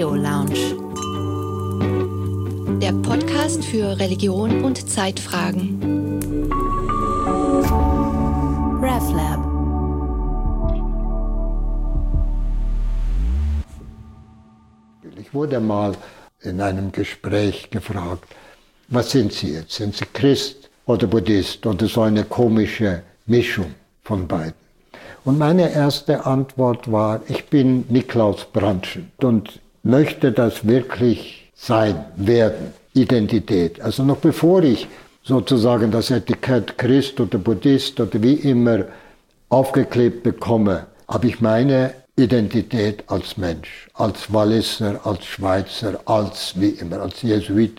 Theo Lounge. Der Podcast für Religion und Zeitfragen. RevLab. Ich wurde mal in einem Gespräch gefragt, was sind Sie jetzt? Sind Sie Christ oder Buddhist oder so eine komische Mischung von beiden? Und meine erste Antwort war, ich bin Niklaus Brandtschen und möchte das wirklich sein, werden, Identität. Also noch bevor ich sozusagen das Etikett Christ oder Buddhist oder wie immer aufgeklebt bekomme, habe ich meine Identität als Mensch, als Walliser, als Schweizer, als wie immer, als Jesuit.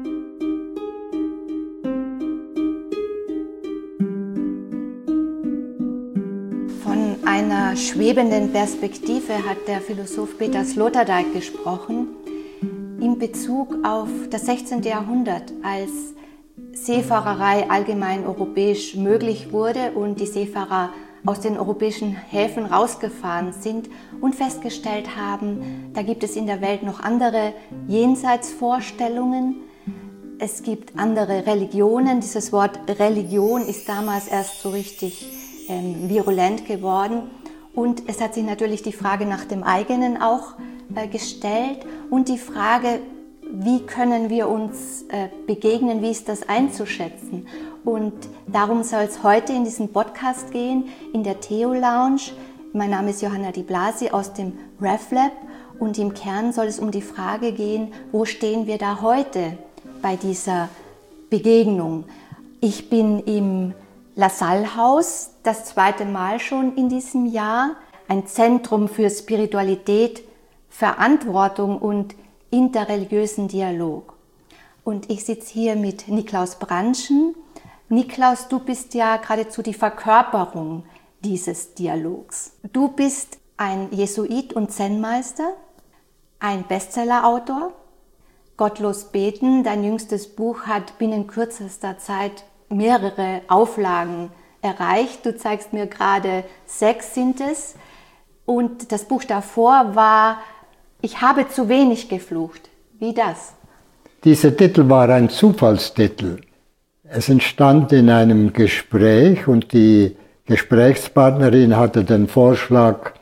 Von einer schwebenden Perspektive hat der Philosoph Peter Sloterdijk gesprochen, in Bezug auf das 16. Jahrhundert, als Seefahrerei allgemein europäisch möglich wurde und die Seefahrer aus den europäischen Häfen rausgefahren sind und festgestellt haben, da gibt es in der Welt noch andere Jenseitsvorstellungen. Es gibt andere Religionen. Dieses Wort Religion ist damals erst so richtig virulent geworden. Und es hat sich natürlich die Frage nach dem eigenen auch gestellt und die Frage, wie können wir uns begegnen, wie ist das einzuschätzen? Und darum soll es heute in diesem Podcast gehen, in der Theo Lounge. Mein Name ist Johanna Di Blasi aus dem RevLab und im Kern soll es um die Frage gehen, wo stehen wir da heute bei dieser Begegnung? Ich bin im LaSalle-Haus, das zweite Mal schon in diesem Jahr, ein Zentrum für Spiritualität, Verantwortung und interreligiösen Dialog. Und ich sitze hier mit Niklaus Brandtschen. Niklaus, du bist ja geradezu die Verkörperung dieses Dialogs. Du bist ein Jesuit und Zen-Meister, ein Bestsellerautor. Gottlos beten, dein jüngstes Buch hat binnen kürzester Zeit mehrere Auflagen erreicht. Du zeigst mir gerade 6 sind es. Und das Buch davor war Ich habe zu wenig geflucht. Wie das? Dieser Titel war ein Zufallstitel. Es entstand in einem Gespräch und die Gesprächspartnerin hatte den Vorschlag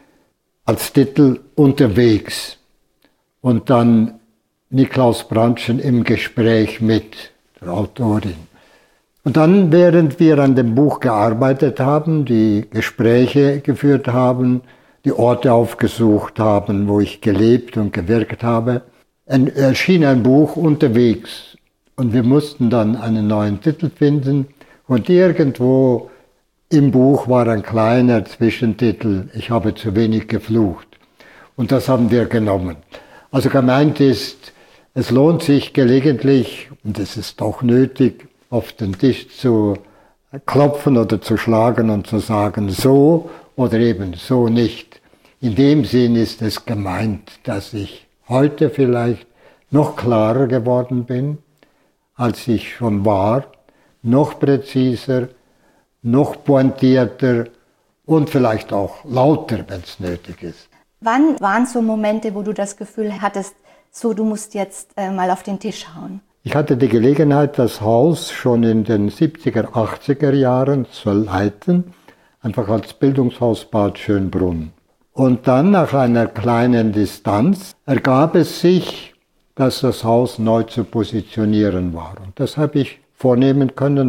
als Titel Unterwegs und dann Niklaus Brandtschen im Gespräch mit der Autorin. Und dann, während wir an dem Buch gearbeitet haben, die Gespräche geführt haben, die Orte aufgesucht haben, wo ich gelebt und gewirkt habe, erschien ein Buch Unterwegs. Und wir mussten dann einen neuen Titel finden. Und irgendwo im Buch war ein kleiner Zwischentitel, Ich habe zu wenig geflucht. Und das haben wir genommen. Also gemeint ist, es lohnt sich gelegentlich, und es ist doch nötig, auf den Tisch zu klopfen oder zu schlagen und zu sagen, so oder eben so nicht. In dem Sinn ist es gemeint, dass ich heute vielleicht noch klarer geworden bin, als ich schon war, noch präziser, noch pointierter und vielleicht auch lauter, wenn es nötig ist. Wann waren so Momente, wo du das Gefühl hattest, so, du musst jetzt mal auf den Tisch hauen? Ich hatte die Gelegenheit, das Haus schon in den 70er, 80er Jahren zu leiten, einfach als Bildungshaus Bad Schönbrunn. Und dann nach einer kleinen Distanz ergab es sich, dass das Haus neu zu positionieren war. Und das habe ich vornehmen können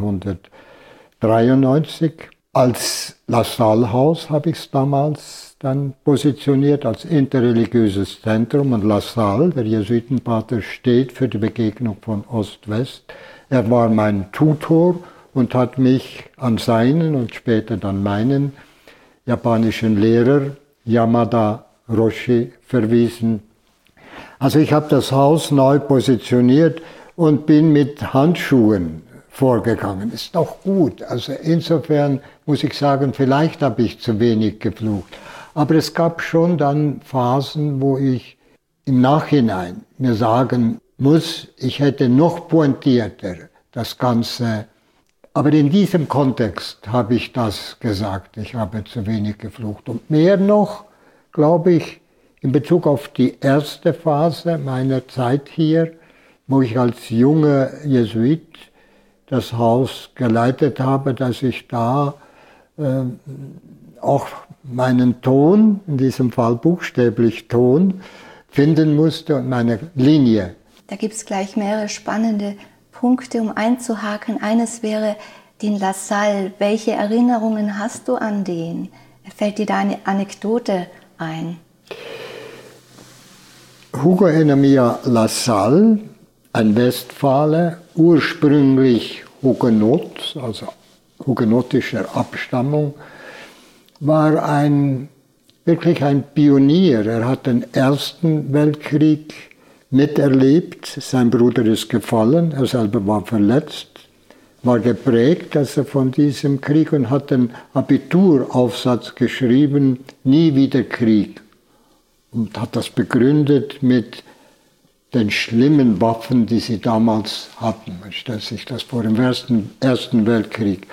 1993. Als LaSalle-Haus habe ich es damals dann positioniert als interreligiöses Zentrum. Und LaSalle, der Jesuitenpater, steht für die Begegnung von Ost-West. Er war mein Tutor und hat mich an seinen und später dann meinen japanischen Lehrer Yamada Roshi verwiesen. Also ich habe das Haus neu positioniert und bin mit Handschuhen vorgegangen. Ist doch gut. Also insofern muss ich sagen, vielleicht habe ich zu wenig geflucht. Aber es gab schon dann Phasen, wo ich im Nachhinein mir sagen muss, ich hätte noch pointierter das Ganze. Aber in diesem Kontext habe ich das gesagt, ich habe zu wenig geflucht. Und mehr noch, glaube ich, in Bezug auf die erste Phase meiner Zeit hier, wo ich als junger Jesuit das Haus geleitet habe, dass ich da auch meinen Ton, in diesem Fall buchstäblich Ton, finden musste und meine Linie. Da gibt es gleich mehrere spannende Punkte, um einzuhaken. Eines wäre den Lassalle. Welche Erinnerungen hast du an den? Fällt dir da eine Anekdote ein? Hugo Enemia Lassalle, ein Westfale, ursprünglich Hugenot, also hugenottischer Abstammung, war wirklich ein Pionier. Er hat den Ersten Weltkrieg miterlebt, sein Bruder ist gefallen, er selber war verletzt, war geprägt von diesem Krieg und hat den Abituraufsatz geschrieben, Nie wieder Krieg. Und hat das begründet mit den schlimmen Waffen, die sie damals hatten. Man stellt sich das vor, im Ersten Weltkrieg.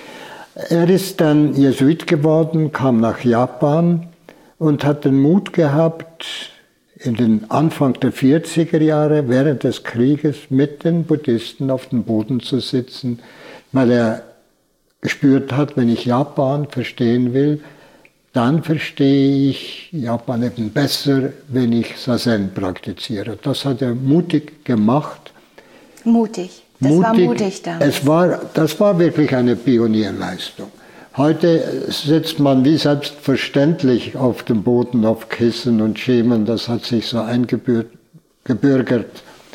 Er ist dann Jesuit geworden, kam nach Japan und hat den Mut gehabt, in den Anfang der 40er Jahre, während des Krieges, mit den Buddhisten auf dem Boden zu sitzen, weil er gespürt hat, wenn ich Japan verstehen will, dann verstehe ich Japan eben besser, wenn ich Zazen praktiziere. Das hat er mutig gemacht. Mutig, das war mutig damals. Das war wirklich eine Pionierleistung. Heute sitzt man wie selbstverständlich auf dem Boden, auf Kissen und Schemen, das hat sich so eingebürgert.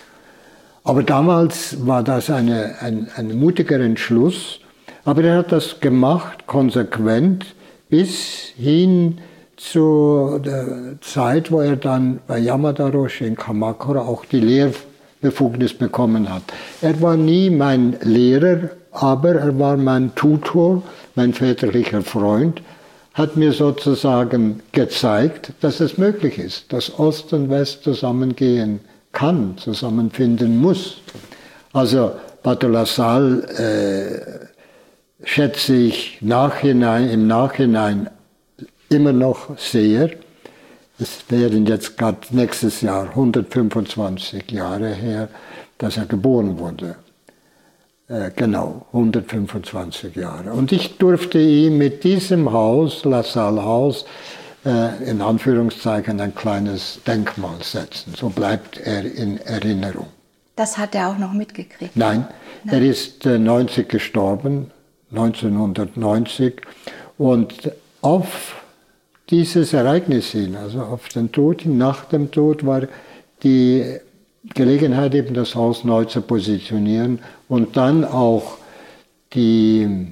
Aber damals war das ein mutiger Entschluss, aber er hat das gemacht, konsequent, bis hin zu der Zeit, wo er dann bei Yamada Roshi in Kamakura auch die Lehrbefugnis bekommen hat. Er war nie mein Lehrer, aber er war mein Tutor, mein väterlicher Freund, hat mir sozusagen gezeigt, dass es möglich ist, dass Ost und West zusammengehen kann, zusammenfinden muss. Also Pater Lassalle schätze ich im Nachhinein immer noch sehr. Es wären jetzt gerade nächstes Jahr 125 Jahre her, dass er geboren wurde. Genau, 125 Jahre. Und ich durfte ihm mit diesem Haus, Lassalle-Haus, in Anführungszeichen ein kleines Denkmal setzen. So bleibt er in Erinnerung. Das hat er auch noch mitgekriegt? Nein. Er ist 90 gestorben, 1990. Und auf dieses Ereignis hin, also auf den Tod hin, nach dem Tod, war die Gelegenheit, eben das Haus neu zu positionieren und dann auch die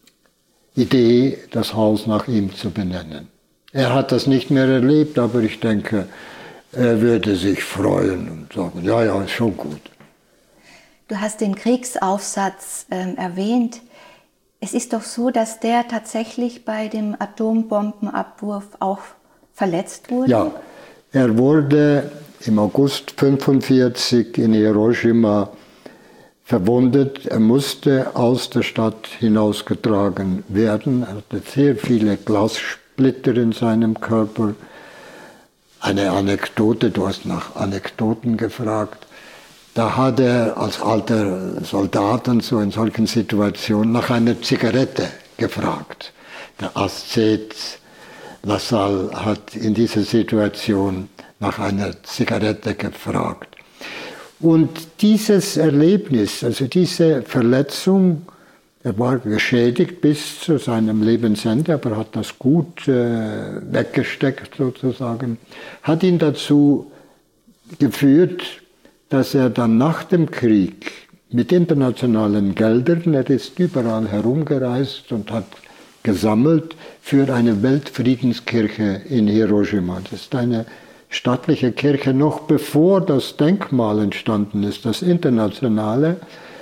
Idee, das Haus nach ihm zu benennen. Er hat das nicht mehr erlebt, aber ich denke, er würde sich freuen und sagen, ja, ja, ist schon gut. Du hast den Kriegsaufsatz erwähnt. Es ist doch so, dass der tatsächlich bei dem Atombombenabwurf auch verletzt wurde? Ja, er wurde im August 1945 in Hiroshima verwundet. Er musste aus der Stadt hinausgetragen werden. Er hatte sehr viele Glassplitter in seinem Körper. Eine Anekdote, du hast nach Anekdoten gefragt. Da hat er als alter Soldat und so in solchen Situationen nach einer Zigarette gefragt. Der Aszet Lassalle hat in dieser Situation nach einer Zigarette gefragt. Und dieses Erlebnis, also diese Verletzung, er war geschädigt bis zu seinem Lebensende, aber hat das gut weggesteckt sozusagen, hat ihn dazu geführt, dass er dann nach dem Krieg mit internationalen Geldern, er ist überall herumgereist und hat gesammelt für eine Weltfriedenskirche in Hiroshima. Das ist eine stattliche Kirche, noch bevor das Denkmal entstanden ist, das internationale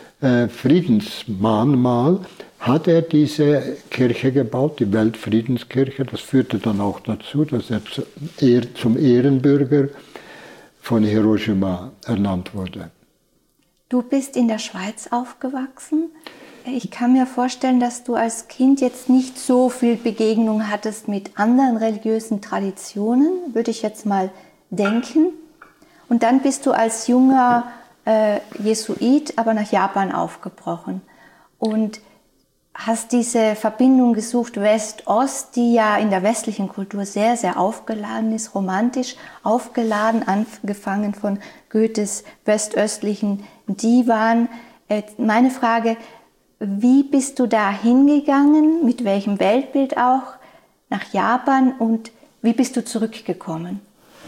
Friedensmahnmal, hat er diese Kirche gebaut, die Weltfriedenskirche. Das führte dann auch dazu, dass er zum Ehrenbürger von Hiroshima ernannt wurde. Du bist in der Schweiz aufgewachsen? Ich kann mir vorstellen, dass du als Kind jetzt nicht so viel Begegnung hattest mit anderen religiösen Traditionen, würde ich jetzt mal denken. Und dann bist du als junger Jesuit aber nach Japan aufgebrochen und hast diese Verbindung gesucht West-Ost, die ja in der westlichen Kultur sehr, sehr aufgeladen ist, romantisch aufgeladen, angefangen von Goethes westöstlichen Divan. Meine Frage, wie bist du da hingegangen, mit welchem Weltbild auch, nach Japan und wie bist du zurückgekommen?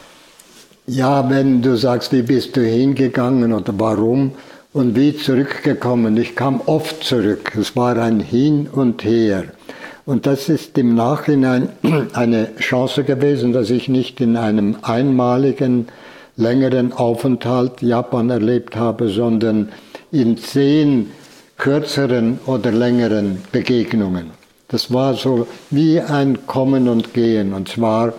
Ja, wenn du sagst, wie bist du hingegangen oder warum und wie zurückgekommen, ich kam oft zurück. Es war ein Hin und Her. Und das ist im Nachhinein eine Chance gewesen, dass ich nicht in einem einmaligen, längeren Aufenthalt Japan erlebt habe, sondern in 10 kürzeren oder längeren Begegnungen. Das war so wie ein Kommen und Gehen. Und zwar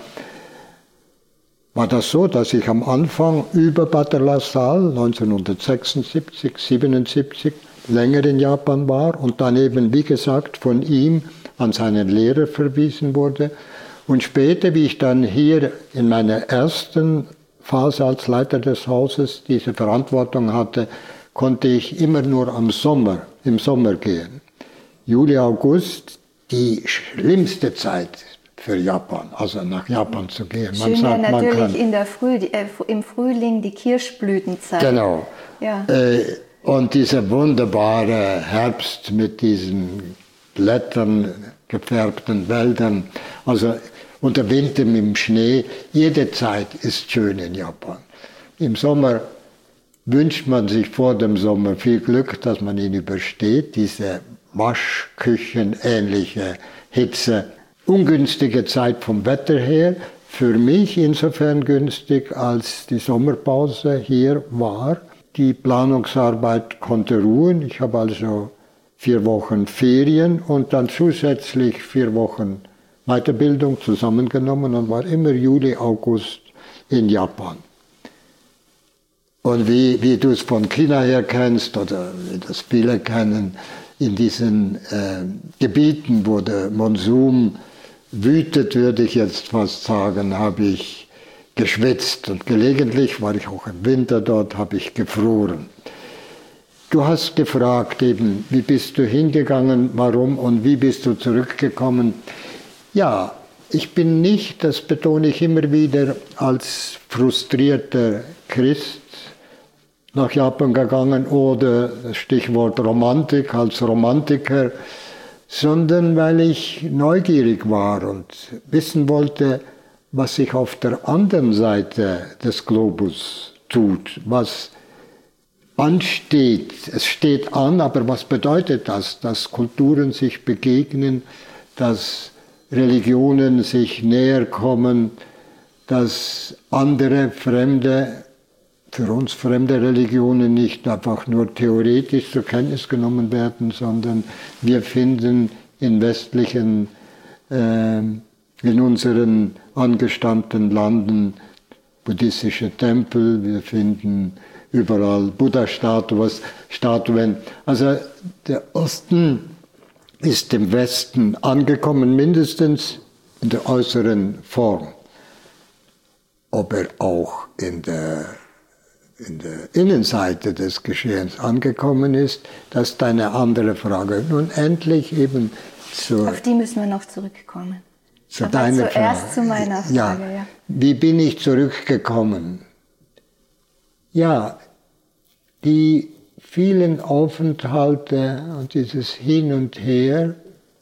war das so, dass ich am Anfang über Bad LaSalle 1976, 77 länger in Japan war und dann eben, wie gesagt, von ihm an seinen Lehrer verwiesen wurde. Und später, wie ich dann hier in meiner ersten Phase als Leiter des Hauses diese Verantwortung hatte, konnte ich immer nur im Sommer gehen. Juli, August, die schlimmste Zeit für Japan, also nach Japan zu gehen. Schön wäre natürlich im Frühling die Kirschblütenzeit. Genau. Ja. Und dieser wunderbare Herbst mit diesen Blättern gefärbten Wäldern, also und der Winter mit dem Schnee, jede Zeit ist schön in Japan. Im Sommer wünscht man sich vor dem Sommer viel Glück, dass man ihn übersteht, diese Waschküchen-ähnliche Hitze. Ungünstige Zeit vom Wetter her, für mich insofern günstig, als die Sommerpause hier war. Die Planungsarbeit konnte ruhen. Ich habe also 4 Wochen Ferien und dann zusätzlich 4 Wochen Weiterbildung zusammengenommen und war immer Juli, August in Japan. Und wie du es von China her kennst oder wie das viele kennen, in diesen Gebieten, wo der Monsum wütet, würde ich jetzt fast sagen, habe ich geschwitzt und gelegentlich war ich auch im Winter dort, habe ich gefroren. Du hast gefragt eben, wie bist du hingegangen, warum und wie bist du zurückgekommen? Ja, ich bin nicht, das betone ich immer wieder, als frustrierter Christ nach Japan gegangen oder Stichwort Romantik, als Romantiker, sondern weil ich neugierig war und wissen wollte, was sich auf der anderen Seite des Globus tut, was ansteht. Es steht an, aber was bedeutet das? Dass Kulturen sich begegnen, dass Religionen sich näher kommen, dass andere für uns fremde Religionen nicht einfach nur theoretisch zur Kenntnis genommen werden, sondern wir finden in in unseren angestammten Landen buddhistische Tempel, wir finden überall Buddha-Statuen. Also der Osten ist im Westen angekommen, mindestens in der äußeren Form. Ob er auch in der Innenseite des Geschehens angekommen ist, das ist eine andere Frage. Nun endlich eben auf die müssen wir noch zurückkommen. Zu deiner zuerst Frage. Zu meiner Frage, ja. Wie bin ich zurückgekommen? Ja, die vielen Aufenthalte und dieses Hin und Her,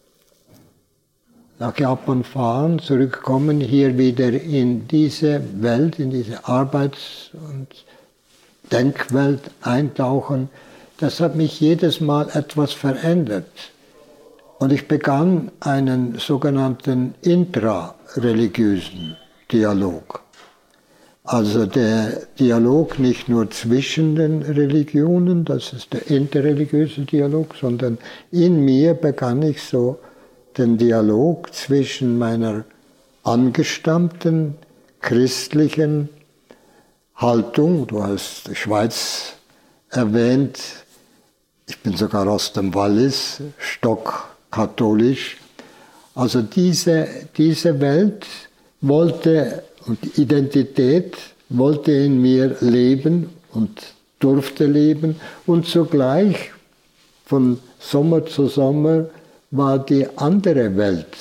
nach Japan fahren, zurückkommen, hier wieder in diese Welt, in diese Arbeits- und Denkwelt eintauchen, das hat mich jedes Mal etwas verändert. Und ich begann einen sogenannten intrareligiösen Dialog. Also der Dialog nicht nur zwischen den Religionen, das ist der interreligiöse Dialog, sondern in mir begann ich so den Dialog zwischen meiner angestammten christlichen Haltung, du hast die Schweiz erwähnt, Ich bin sogar aus dem Wallis, stockkatholisch. Also diese Welt wollte und Identität wollte in mir leben und durfte leben. Und zugleich von Sommer zu Sommer war die andere Welt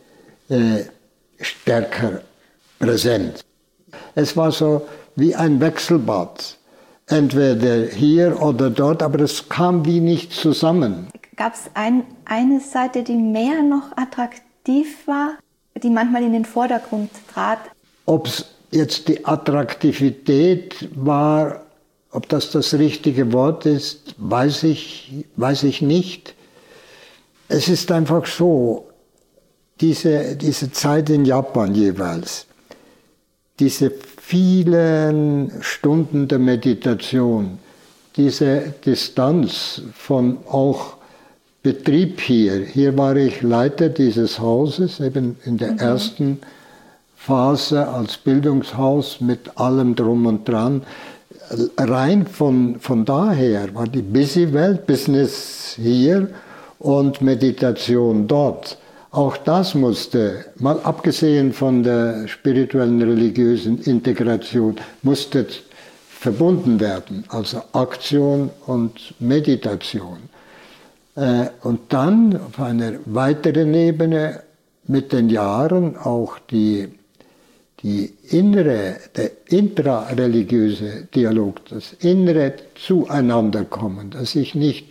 stärker präsent. Es war so wie ein Wechselbad, entweder hier oder dort, aber es kam wie nicht zusammen. Gab es eine Seite, die mehr noch attraktiv war, die manchmal in den Vordergrund trat? Ob es jetzt die Attraktivität war, ob das richtige Wort ist, weiß ich nicht. Es ist einfach so, diese Zeit in Japan jeweils, diese vielen Stunden der Meditation, diese Distanz von auch Betrieb hier war ich Leiter dieses Hauses, eben in der ersten Phase als Bildungshaus mit allem drum und dran. Rein von daher war die Busy-Welt, Business hier und Meditation dort. Auch das musste, mal abgesehen von der spirituellen, religiösen Integration, musste verbunden werden, also Aktion und Meditation. Und dann auf einer weiteren Ebene mit den Jahren auch der intrareligiöse Dialog, das innere Zueinanderkommen, dass ich nicht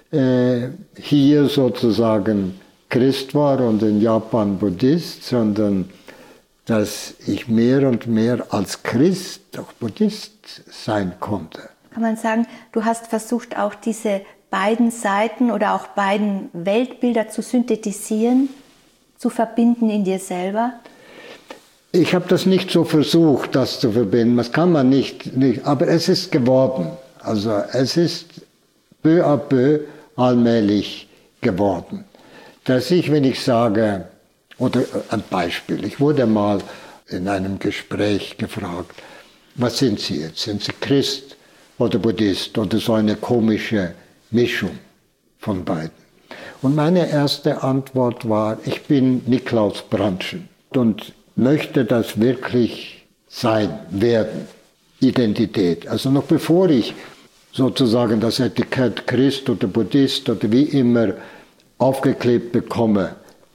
hier sozusagen Christ war und in Japan Buddhist, sondern dass ich mehr und mehr als Christ auch Buddhist sein konnte. Kann man sagen, du hast versucht, auch diese beiden Seiten oder auch beiden Weltbilder zu synthetisieren, zu verbinden in dir selber? Ich habe das nicht so versucht, das zu verbinden. Das kann man nicht, aber es ist geworden. Also es ist peu à peu allmählich geworden. Dass ich, wenn ich sage, oder ein Beispiel, ich wurde mal in einem Gespräch gefragt, was sind Sie jetzt? Sind Sie Christ oder Buddhist oder so eine komische Mischung von beiden? Und meine erste Antwort war, ich bin Niklaus Brandtschen und möchte das wirklich sein, werden, Identität. Also noch bevor ich sozusagen das Etikett Christ oder Buddhist oder wie immer aufgeklebt bekomme,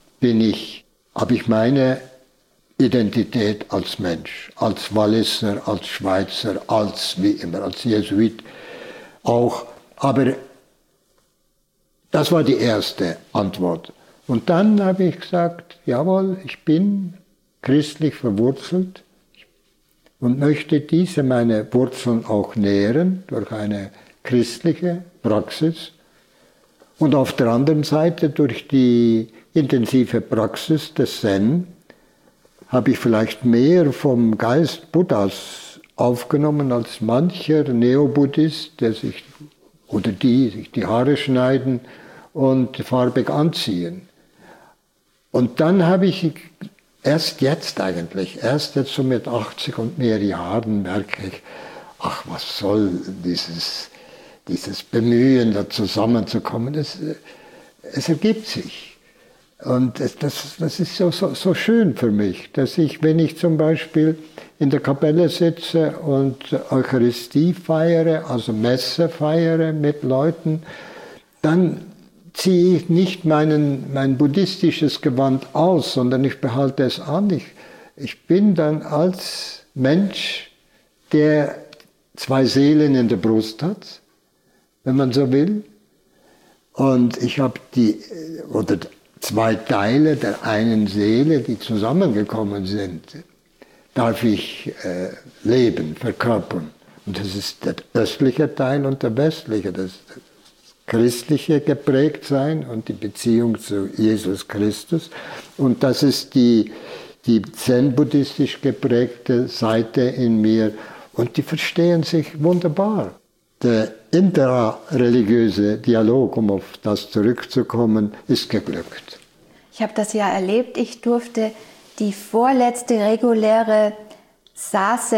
habe ich meine Identität als Mensch, als Walliser, als Schweizer, als wie immer, als Jesuit auch. Aber das war die erste Antwort. Und dann habe ich gesagt, jawohl, ich bin christlich verwurzelt und möchte diese meine Wurzeln auch nähren durch eine christliche Praxis. Und auf der anderen Seite durch die intensive Praxis des Zen habe ich vielleicht mehr vom Geist Buddhas aufgenommen als mancher Neobuddhist, der sich die Haare schneiden und farbig anziehen. Und dann habe ich erst jetzt so mit 80 und mehr Jahren merke ich, ach, was soll dieses Bemühen, da zusammenzukommen, es ergibt sich. Und das ist so schön für mich, dass ich, wenn ich zum Beispiel in der Kapelle sitze und Eucharistie feiere, also Messe feiere mit Leuten, dann ziehe ich nicht mein buddhistisches Gewand aus, sondern ich behalte es an. Ich bin dann als Mensch, der zwei Seelen in der Brust hat, wenn man so will. Und ich habe zwei Teile der einen Seele, die zusammengekommen sind, darf ich leben, verkörpern. Und das ist der östliche Teil und der westliche, das christliche geprägt sein und die Beziehung zu Jesus Christus. Und das ist die zen-buddhistisch geprägte Seite in mir. Und die verstehen sich wunderbar. Der interreligiöse Dialog, um auf das zurückzukommen, ist geglückt. Ich habe das ja erlebt. Ich durfte die vorletzte reguläre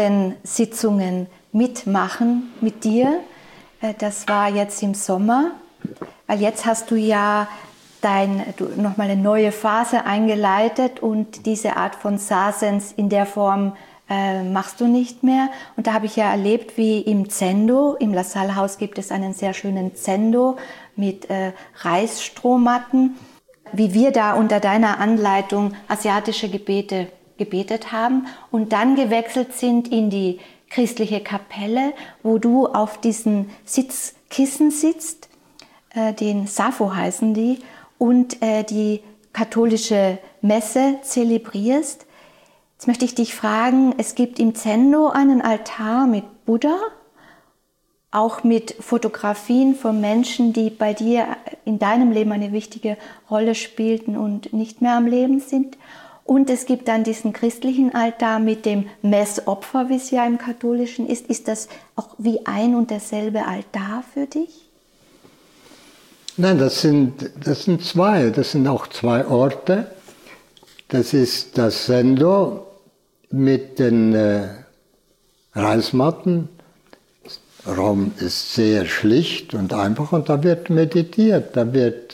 Sazen-Sitzungen mitmachen mit dir. Das war jetzt im Sommer Weil jetzt hast du ja nochmal eine neue Phase eingeleitet und diese Art von Sasens in der Form machst du nicht mehr. Und da habe ich ja erlebt, wie im Zendo, im La Salle Haus gibt es einen sehr schönen Zendo mit Reisstrohmatten, wie wir da unter deiner Anleitung asiatische Gebete gebetet haben und dann gewechselt sind in die christliche Kapelle, wo du auf diesen Sitzkissen sitzt, den Sappho heißen die, und die katholische Messe zelebrierst. Jetzt möchte ich dich fragen, es gibt im Zendo einen Altar mit Buddha, auch mit Fotografien von Menschen, die bei dir in deinem Leben eine wichtige Rolle spielten und nicht mehr am Leben sind. Und es gibt dann diesen christlichen Altar mit dem Messopfer, wie es ja im Katholischen ist. Ist das auch wie ein und derselbe Altar für dich? Nein, das sind zwei. Das sind auch zwei Orte. Das ist das Zendo mit den Reismatten. Der Raum ist sehr schlicht und einfach und da wird meditiert, da wird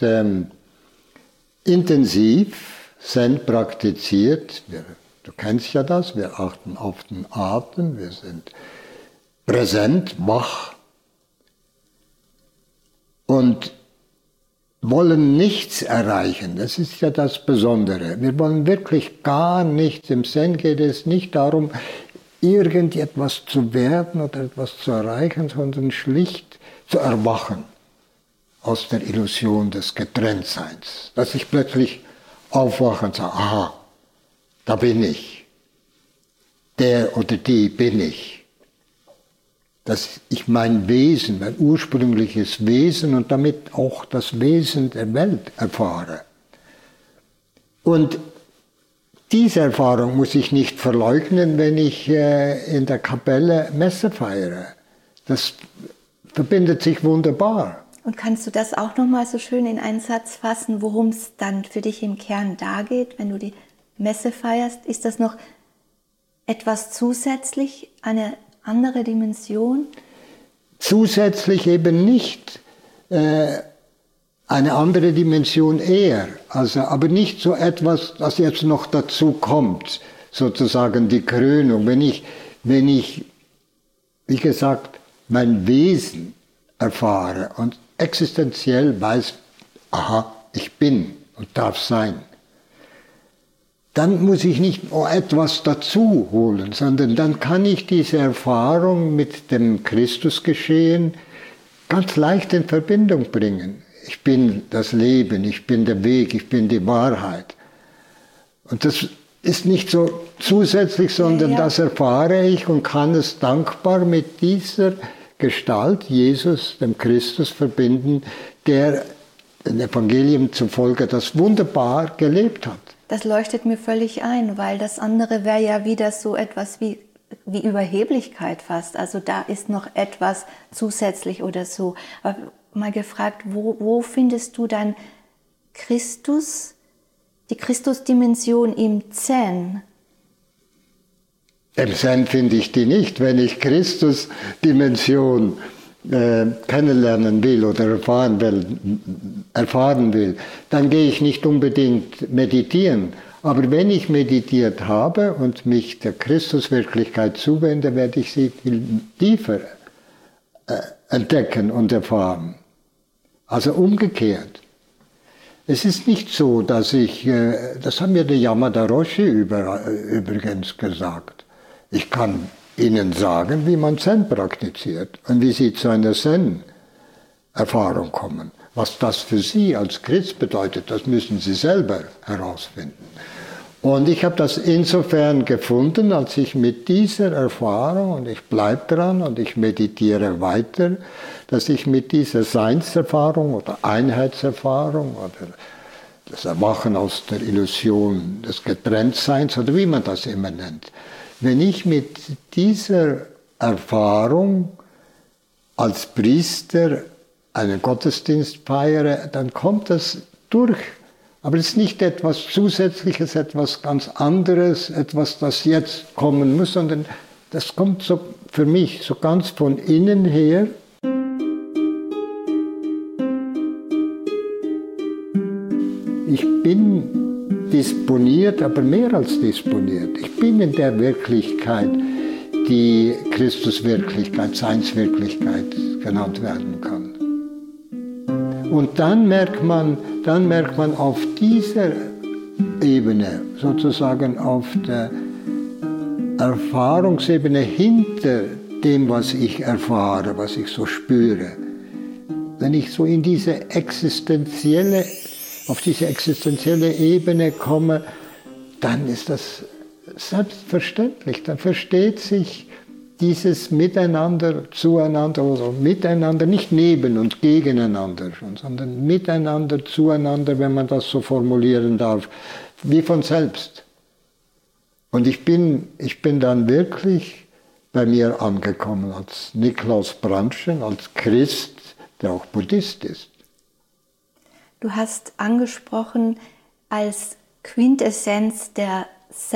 intensiv Zen praktiziert. Du kennst ja das, wir achten auf den Atem, wir sind präsent, wach und wollen nichts erreichen. Das ist ja das Besondere. Wir wollen wirklich gar nichts. Im Zen geht es nicht darum, irgendetwas zu werden oder etwas zu erreichen, sondern schlicht zu erwachen aus der Illusion des Getrenntseins. Dass ich plötzlich aufwache und sage, aha, da bin ich. Der oder die bin ich. Dass ich mein Wesen, mein ursprüngliches Wesen und damit auch das Wesen der Welt erfahre. Und diese Erfahrung muss ich nicht verleugnen, wenn ich in der Kapelle Messe feiere. Das verbindet sich wunderbar. Und kannst du das auch nochmal so schön in einen Satz fassen, worum es dann für dich im Kern da geht, wenn du die Messe feierst? Ist das noch etwas zusätzlich, eine andere Dimension? Zusätzlich eben nicht, eine andere Dimension eher, also, aber nicht so etwas, das jetzt noch dazu kommt, sozusagen die Krönung. Wenn ich, wie gesagt, mein Wesen erfahre und existenziell weiß, aha, ich bin und darf sein, dann muss ich nicht etwas dazu holen, sondern dann kann ich diese Erfahrung mit dem Christusgeschehen ganz leicht in Verbindung bringen. Ich bin das Leben, ich bin der Weg, ich bin die Wahrheit. Und das ist nicht so zusätzlich, sondern das erfahre ich und kann es dankbar mit dieser Gestalt, Jesus, dem Christus, verbinden, der dem Evangelium zufolge das wunderbar gelebt hat. Das leuchtet mir völlig ein, weil das andere wäre ja wieder so etwas wie Überheblichkeit fast. Also da ist noch etwas zusätzlich oder so. Aber mal gefragt, wo findest du dann Christus, die Christusdimension im Zen? Im Zen finde ich die nicht. Wenn ich Christusdimension kennenlernen will oder erfahren will, dann gehe ich nicht unbedingt meditieren. Aber wenn ich meditiert habe und mich der Christuswirklichkeit zuwende, werde ich sie viel tiefer entdecken und erfahren. Also umgekehrt. Es ist nicht so, dass ich, das haben mir der Yamada Roshi übrigens gesagt, ich kann Ihnen sagen, wie man Zen praktiziert und wie Sie zu einer Zen-Erfahrung kommen. Was das für Sie als Christ bedeutet, das müssen Sie selber herausfinden. Und ich habe das insofern gefunden, als ich mit dieser Erfahrung, und ich bleibe dran und ich meditiere weiter, dass ich mit dieser Seinserfahrung oder Einheitserfahrung oder das Erwachen aus der Illusion des Getrenntseins oder wie man das immer nennt, wenn ich mit dieser Erfahrung als Priester einen Gottesdienst feiere, dann kommt das durch. Aber es ist nicht etwas Zusätzliches, etwas ganz anderes, etwas, das jetzt kommen muss, sondern das kommt so für mich so ganz von innen her. ich bin disponiert, aber mehr als disponiert. Ich bin in der Wirklichkeit, die Christuswirklichkeit, Seinswirklichkeit genannt werden kann. Und dann merkt man auf dieser Ebene, sozusagen auf der Erfahrungsebene hinter dem, was ich erfahre, was ich so spüre, wenn ich so in auf diese existenzielle Ebene komme, dann ist das selbstverständlich. Dann versteht sich dieses Miteinander, Zueinander oder Miteinander, nicht neben und gegeneinander schon, sondern Miteinander, Zueinander, wenn man das so formulieren darf, wie von selbst. Und ich bin dann wirklich bei mir angekommen als Niklaus Brandtschen, als Christ, der auch Buddhist ist. Du hast angesprochen als Quintessenz der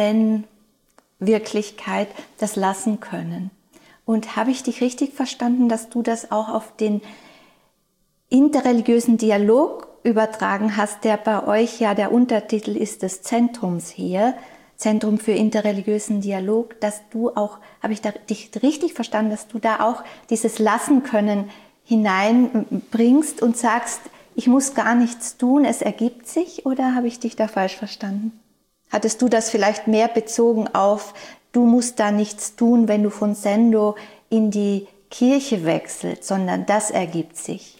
Zen-Wirklichkeit das Lassen können. Und habe ich dich richtig verstanden, dass du das auch auf den interreligiösen Dialog übertragen hast, der bei euch ja der Untertitel ist des Zentrums hier, Zentrum für interreligiösen Dialog, dass du auch, habe ich dich richtig verstanden, dass du da auch dieses Lassen können hineinbringst und sagst, ich muss gar nichts tun, es ergibt sich, oder habe ich dich da falsch verstanden? Hattest du das vielleicht mehr bezogen auf, du musst da nichts tun, wenn du von Zendo in die Kirche wechselst, sondern das ergibt sich?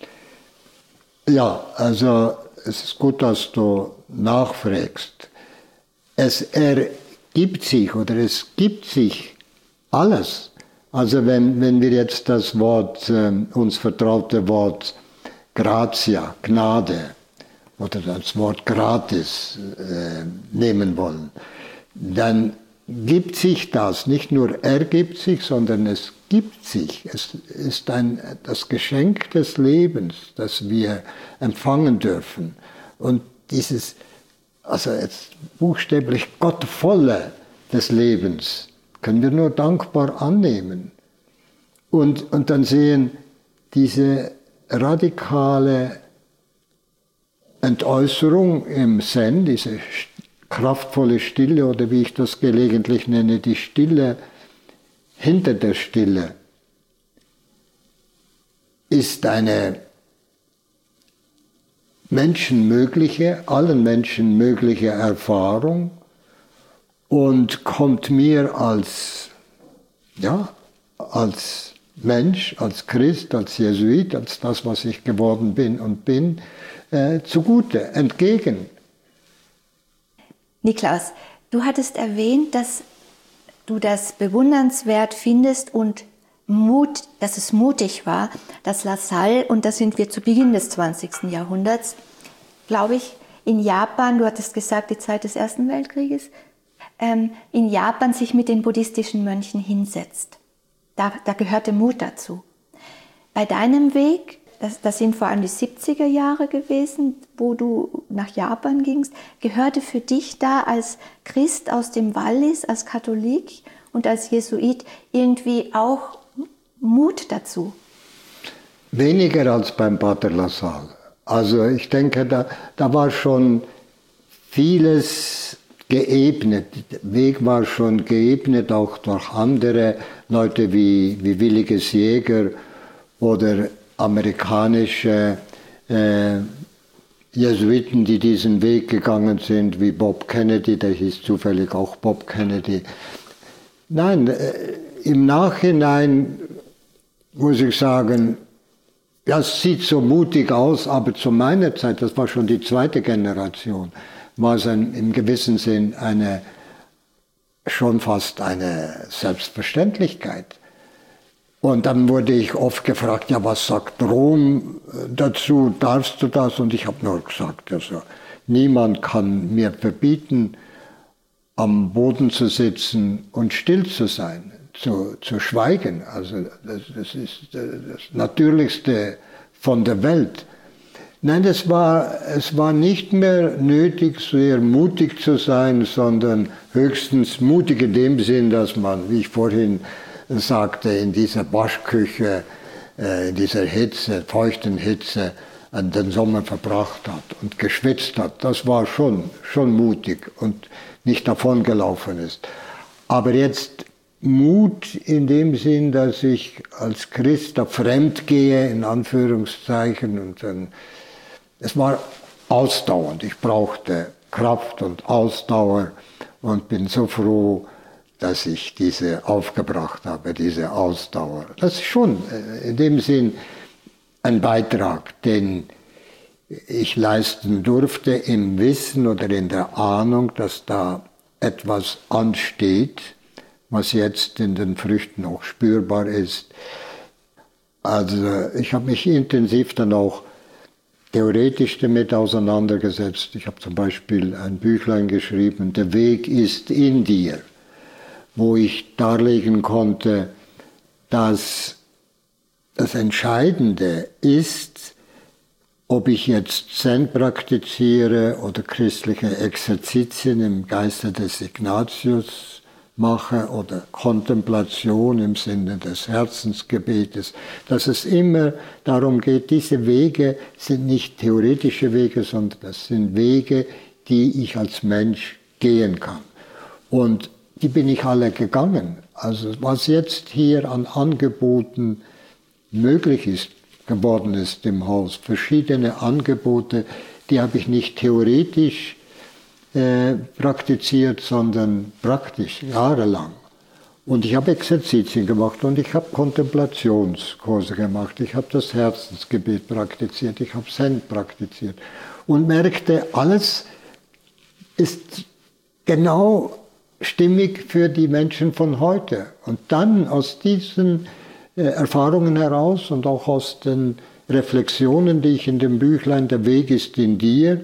Ja, also es ist gut, dass du nachfragst. Es ergibt sich oder es gibt sich alles. Also wenn wir jetzt das Wort, uns vertraute Wort Gratia, Gnade oder das Wort gratis nehmen wollen, dann gibt sich das, nicht nur ergibt sich, sondern es gibt sich. Es ist das Geschenk des Lebens, das wir empfangen dürfen. Und dieses, also jetzt buchstäblich Gottvolle des Lebens, können wir nur dankbar annehmen. Und dann sehen, diese radikale Entäußerung im Zen, diese kraftvolle Stille, oder wie ich das gelegentlich nenne, die Stille hinter der Stille, ist eine allen Menschen mögliche Erfahrung und kommt mir als Mensch, als Christ, als Jesuit, als das, was ich geworden bin und bin, zugute, entgegen. Niklaus, du hattest erwähnt, dass du das bewundernswert findest und dass es mutig war, dass Lassalle, und da sind wir zu Beginn des 20. Jahrhunderts, glaube ich, in Japan, du hattest gesagt, die Zeit des Ersten Weltkrieges, in Japan sich mit den buddhistischen Mönchen hinsetzt. Da gehörte Mut dazu. Bei deinem Weg, das sind vor allem die 70er Jahre gewesen, wo du nach Japan gingst, gehörte für dich da als Christ aus dem Wallis, als Katholik und als Jesuit irgendwie auch Mut dazu? Weniger als beim Pater Lassalle. Also ich denke, da war schon vieles geebnet. Der Weg war schon geebnet, auch durch andere Leute wie Williges Jäger oder amerikanische Jesuiten, die diesen Weg gegangen sind, wie Bob Kennedy, der hieß zufällig auch Bob Kennedy. Nein, im Nachhinein muss ich sagen, ja, es sieht so mutig aus, aber zu meiner Zeit, das war schon die zweite Generation, war es im gewissen Sinn schon fast eine Selbstverständlichkeit. Und dann wurde ich oft gefragt, ja, was sagt Rom dazu, darfst du das? Und ich habe nur gesagt, also, niemand kann mir verbieten, am Boden zu sitzen und still zu sein, zu schweigen. Also das ist das Natürlichste von der Welt. Nein, es war nicht mehr nötig, sehr mutig zu sein, sondern höchstens mutig in dem Sinn, dass man, wie ich vorhin sagte, in dieser Waschküche, in dieser Hitze, feuchten Hitze, den Sommer verbracht hat und geschwitzt hat, das war schon mutig und nicht davongelaufen ist. Aber jetzt Mut in dem Sinn, dass ich als Christ da fremd gehe, in Anführungszeichen, und dann, es war ausdauernd. Ich brauchte Kraft und Ausdauer und bin so froh, dass ich diese aufgebracht habe, diese Ausdauer. Das ist schon in dem Sinn ein Beitrag, den ich leisten durfte im Wissen oder in der Ahnung, dass da etwas ansteht, was jetzt in den Früchten auch spürbar ist. Also ich habe mich intensiv dann auch theoretisch damit auseinandergesetzt. Ich habe zum Beispiel ein Büchlein geschrieben, Der Weg ist in dir, wo ich darlegen konnte, dass das Entscheidende ist, ob ich jetzt Zen praktiziere oder christliche Exerzitien im Geiste des Ignatius mache oder Kontemplation im Sinne des Herzensgebetes, dass es immer darum geht, diese Wege sind nicht theoretische Wege, sondern das sind Wege, die ich als Mensch gehen kann. Und die bin ich alle gegangen. Also was jetzt hier an Angeboten möglich ist, geworden ist im Haus, verschiedene Angebote, die habe ich nicht theoretisch praktiziert, sondern praktisch, jahrelang. Und ich habe Exerzitien gemacht und ich habe Kontemplationskurse gemacht, ich habe das Herzensgebet praktiziert, ich habe Zen praktiziert und merkte, alles ist genau stimmig für die Menschen von heute. Und dann aus diesen Erfahrungen heraus und auch aus den Reflexionen, die ich in dem Büchlein Der Weg ist in dir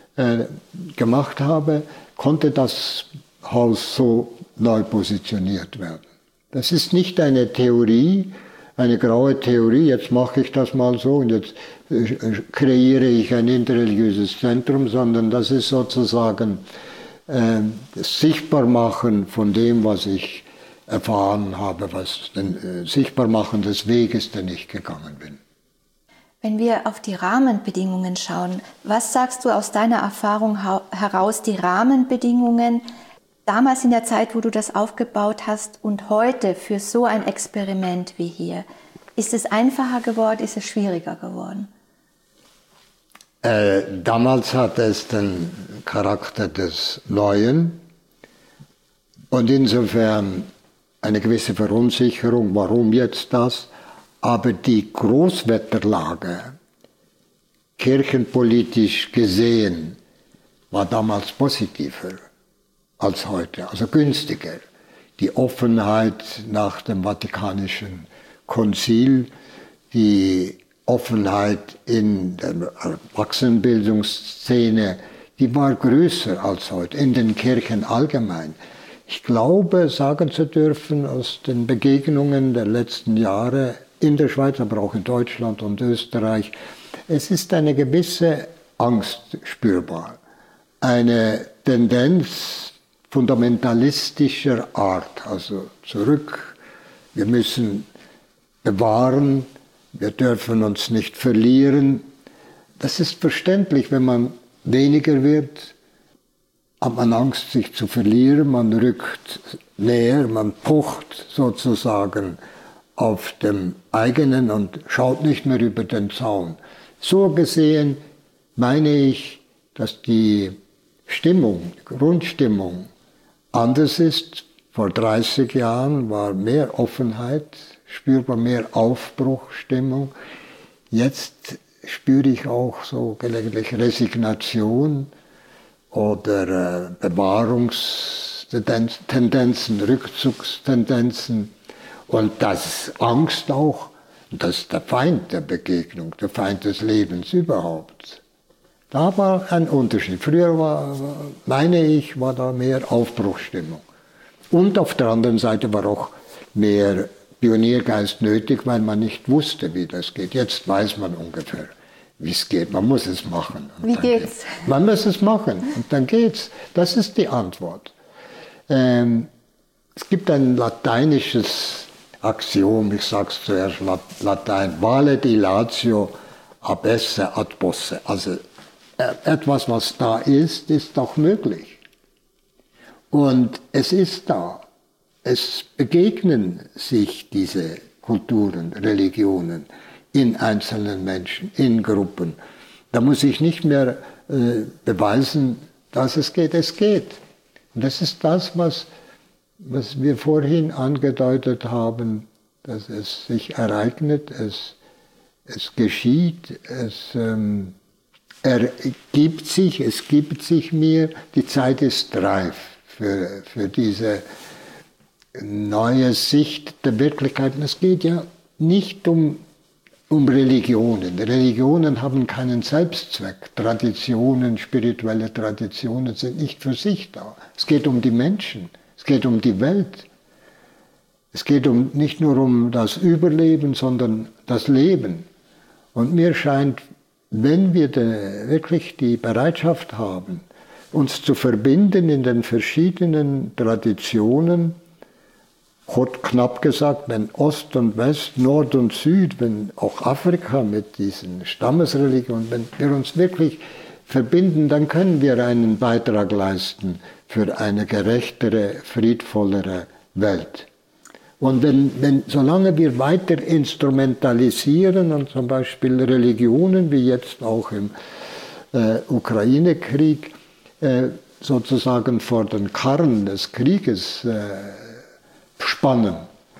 gemacht habe, konnte das Haus so neu positioniert werden. Das ist nicht eine Theorie, eine graue Theorie, jetzt mache ich das mal so und jetzt kreiere ich ein interreligiöses Zentrum, sondern das ist sozusagen das Sichtbarmachen von dem, was ich erfahren habe, Sichtbarmachen des Weges, den ich gegangen bin. Wenn wir auf die Rahmenbedingungen schauen, was sagst du aus deiner Erfahrung heraus, die Rahmenbedingungen damals in der Zeit, wo du das aufgebaut hast und heute für so ein Experiment wie hier? Ist es einfacher geworden, ist es schwieriger geworden? Damals hatte es den Charakter des Neuen und insofern eine gewisse Verunsicherung, warum jetzt das? Aber die Großwetterlage, kirchenpolitisch gesehen, war damals positiver als heute, also günstiger. Die Offenheit nach dem Vatikanischen Konzil, die Offenheit in der Erwachsenenbildungsszene, die war größer als heute, in den Kirchen allgemein. Ich glaube, sagen zu dürfen, aus den Begegnungen der letzten Jahre in der Schweiz, aber auch in Deutschland und Österreich, es ist eine gewisse Angst spürbar. Eine Tendenz fundamentalistischer Art, also zurück. Wir müssen bewahren, wir dürfen uns nicht verlieren. Das ist verständlich, wenn man weniger wird, hat man Angst, sich zu verlieren, man rückt näher, man pocht sozusagen auf dem eigenen und schaut nicht mehr über den Zaun. So gesehen meine ich, dass die Stimmung, die Grundstimmung anders ist. Vor 30 Jahren war mehr Offenheit, spürbar mehr Aufbruchstimmung. Jetzt spüre ich auch so gelegentlich Resignation oder Bewahrungstendenzen, Rückzugstendenzen. Und das ist Angst auch, das ist der Feind der Begegnung, der Feind des Lebens überhaupt. Da war ein Unterschied. Früher war da mehr Aufbruchsstimmung. Und auf der anderen Seite war auch mehr Pioniergeist nötig, weil man nicht wusste, wie das geht. Jetzt weiß man ungefähr, wie es geht. Man muss es machen. Wie geht's? Man muss es machen und dann geht's. Das ist die Antwort. Es gibt ein lateinisches Axiom, ich sage es zuerst Latein, vale dilatio abesse ad posse. Also etwas, was da ist auch möglich. Und es ist da. Es begegnen sich diese Kulturen, Religionen in einzelnen Menschen, in Gruppen. Da muss ich nicht mehr beweisen, dass es geht. Es geht. Und das ist das, was wir vorhin angedeutet haben, dass es sich ereignet, es geschieht, es gibt sich mir, die Zeit ist reif für diese neue Sicht der Wirklichkeit. Und es geht ja nicht um Religionen. Religionen haben keinen Selbstzweck. Traditionen, spirituelle Traditionen sind nicht für sich da. Es geht um die Menschen, es geht um die Welt. Es geht nicht nur um das Überleben, sondern das Leben. Und mir scheint, wenn wir wirklich die Bereitschaft haben, uns zu verbinden in den verschiedenen Traditionen, knapp gesagt, wenn Ost und West, Nord und Süd, wenn auch Afrika mit diesen Stammesreligionen, wenn wir uns wirklich verbinden, dann können wir einen Beitrag leisten für eine gerechtere, friedvollere Welt. Und solange wir weiter instrumentalisieren und zum Beispiel Religionen, wie jetzt auch im Ukraine-Krieg, sozusagen vor den Karren des Krieges spannen,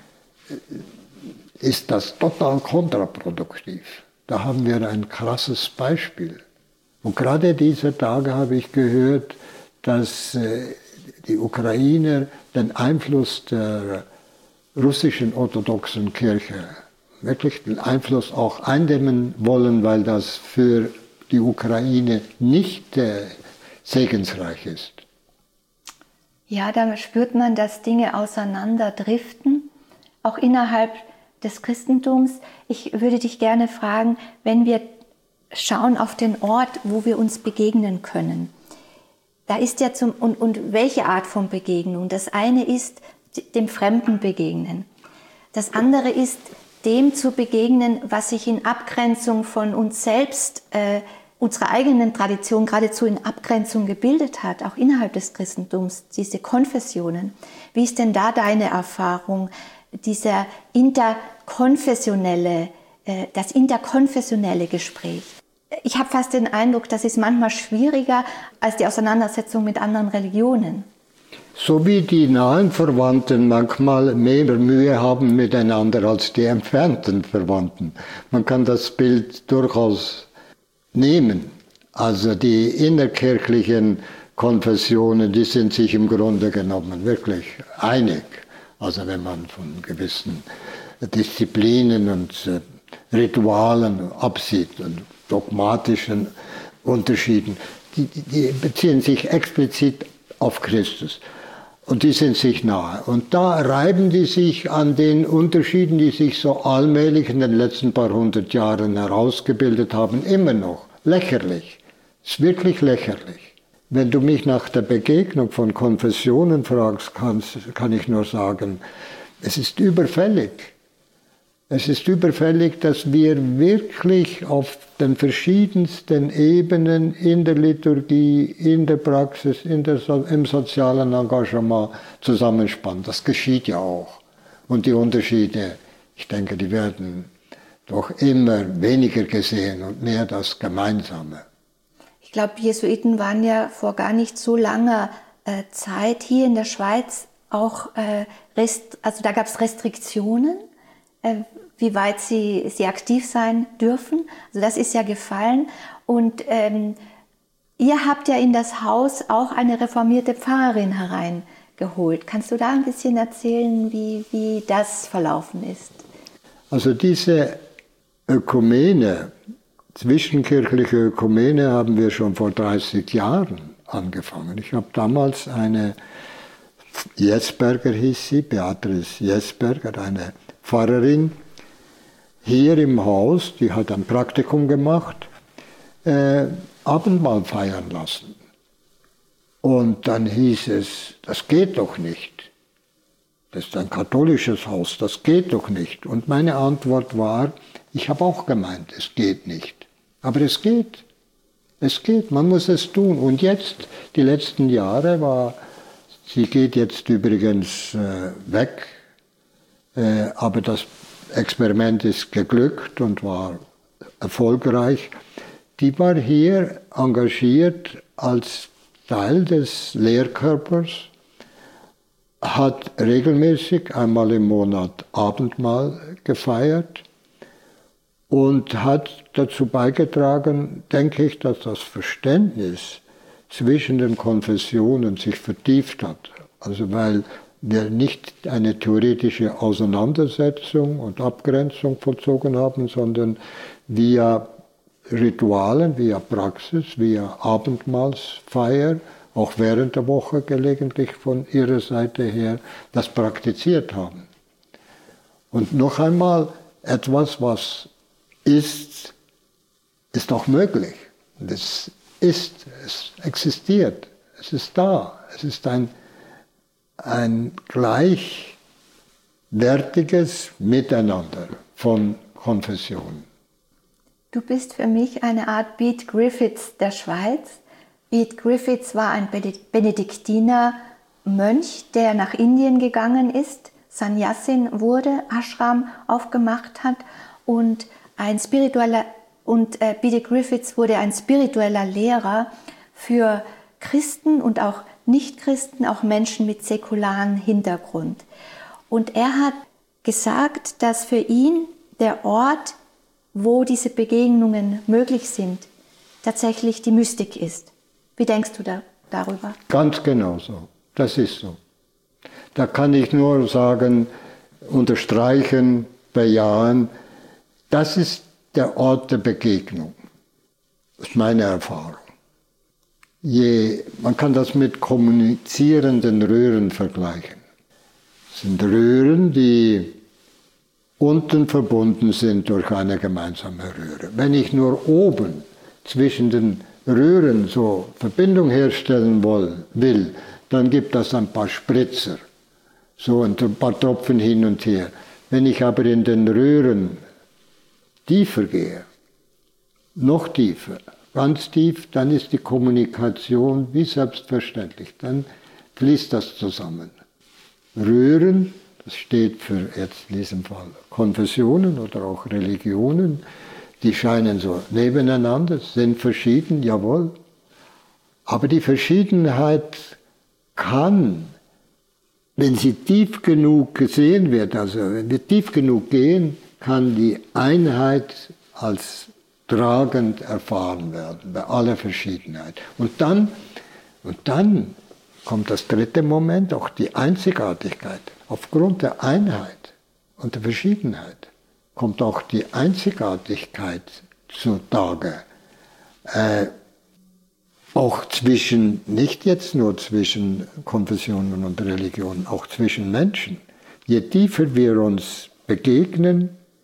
ist das total kontraproduktiv. Da haben wir ein krasses Beispiel. Und gerade diese Tage habe ich gehört, dass die Ukrainer den Einfluss der russischen orthodoxen Kirche wirklich den Einfluss auch eindämmen wollen, weil das für die Ukraine nicht segensreich ist. Ja, da spürt man, dass Dinge auseinanderdriften, auch innerhalb des Christentums. Ich würde dich gerne fragen, wenn wir schauen auf den Ort, wo wir uns begegnen können. Da ist ja und welche Art von Begegnung? Das eine ist dem Fremden begegnen. Das andere ist dem zu begegnen, was sich in Abgrenzung von uns selbst, unserer eigenen Tradition geradezu in Abgrenzung gebildet hat, auch innerhalb des Christentums, diese Konfessionen. Wie ist denn da deine Erfahrung, das interkonfessionelle Gespräch? Ich habe fast den Eindruck, das ist manchmal schwieriger als die Auseinandersetzung mit anderen Religionen. So wie die nahen Verwandten manchmal mehr Mühe haben miteinander als die entfernten Verwandten. Man kann das Bild durchaus nehmen. Also die innerkirchlichen Konfessionen, die sind sich im Grunde genommen wirklich einig. Also wenn man von gewissen Disziplinen und Ritualen absieht und dogmatischen Unterschieden, die beziehen sich explizit auf Christus. Und die sind sich nahe. Und da reiben die sich an den Unterschieden, die sich so allmählich in den letzten paar hundert Jahren herausgebildet haben, immer noch. Lächerlich. Es ist wirklich lächerlich. Wenn du mich nach der Begegnung von Konfessionen fragst, kann ich nur sagen, es ist überfällig. Es ist überfällig, dass wir wirklich auf den verschiedensten Ebenen in der Liturgie, in der Praxis, im sozialen Engagement zusammenspannen. Das geschieht ja auch. Und die Unterschiede, ich denke, die werden doch immer weniger gesehen und mehr das Gemeinsame. Ich glaube, die Jesuiten waren ja vor gar nicht so langer Zeit hier in der Schweiz auch, also da gab es Restriktionen, wie weit sie aktiv sein dürfen. Also das ist ja gefallen. Und ihr habt ja in das Haus auch eine reformierte Pfarrerin hereingeholt. Kannst du da ein bisschen erzählen, wie das verlaufen ist? Also diese Ökumene, zwischenkirchliche Ökumene, haben wir schon vor 30 Jahren angefangen. Ich habe damals eine Jesberger hieß sie, Beatrice Jesberger, eine Pfarrerin, hier im Haus, die hat ein Praktikum gemacht, Abendmahl feiern lassen. Und dann hieß es, das geht doch nicht. Das ist ein katholisches Haus, das geht doch nicht. Und meine Antwort war, ich habe auch gemeint, es geht nicht. Aber es geht. Es geht, man muss es tun. Und jetzt, die letzten Jahre sie geht jetzt übrigens weg, aber das Experiment ist geglückt und war erfolgreich. Die war hier engagiert als Teil des Lehrkörpers, hat regelmäßig einmal im Monat Abendmahl gefeiert und hat dazu beigetragen, denke ich, dass das Verständnis zwischen den Konfessionen sich vertieft hat. Also weil wir nicht eine theoretische Auseinandersetzung und Abgrenzung vollzogen haben, sondern via Ritualen, via Praxis, via Abendmahlsfeier, auch während der Woche gelegentlich von ihrer Seite her, das praktiziert haben. Und noch einmal, etwas, was ist auch möglich. Es existiert, es ist da, es ist ein gleichwertiges Miteinander von Konfessionen. Du bist für mich eine Art Bede Griffiths der Schweiz. Bede Griffiths war ein Benediktinermönch, der nach Indien gegangen ist, Sannyasin wurde, Ashram aufgemacht hat und Bede Griffiths wurde ein spiritueller Lehrer für Christen und auch Nichtchristen, auch Menschen mit säkularem Hintergrund. Und er hat gesagt, dass für ihn der Ort, wo diese Begegnungen möglich sind, tatsächlich die Mystik ist. Wie denkst du darüber? Ganz genau so. Das ist so. Da kann ich nur sagen, unterstreichen, bejahen, das ist der Ort der Begegnung. Das ist meine Erfahrung. Man kann das mit kommunizierenden Röhren vergleichen. Das sind Röhren, die unten verbunden sind durch eine gemeinsame Röhre. Wenn ich nur oben zwischen den Röhren so Verbindung herstellen will, dann gibt das ein paar Spritzer, so ein paar Tropfen hin und her. Wenn ich aber in den Röhren tiefer gehe, noch tiefer, ganz tief, dann ist die Kommunikation wie selbstverständlich. Dann fließt das zusammen. Röhren, das steht für jetzt in diesem Fall Konfessionen oder auch Religionen, die scheinen so nebeneinander, sind verschieden, jawohl. Aber die Verschiedenheit kann, wenn sie tief genug gesehen wird, also wenn wir tief genug gehen, kann die Einheit als tragend erfahren werden, bei aller Verschiedenheit. Und dann kommt das dritte Moment, auch die Einzigartigkeit. Aufgrund der Einheit und der Verschiedenheit kommt auch die Einzigartigkeit zutage. Auch nicht jetzt nur zwischen Konfessionen und Religionen, auch zwischen Menschen. Je tiefer wir uns begegnen,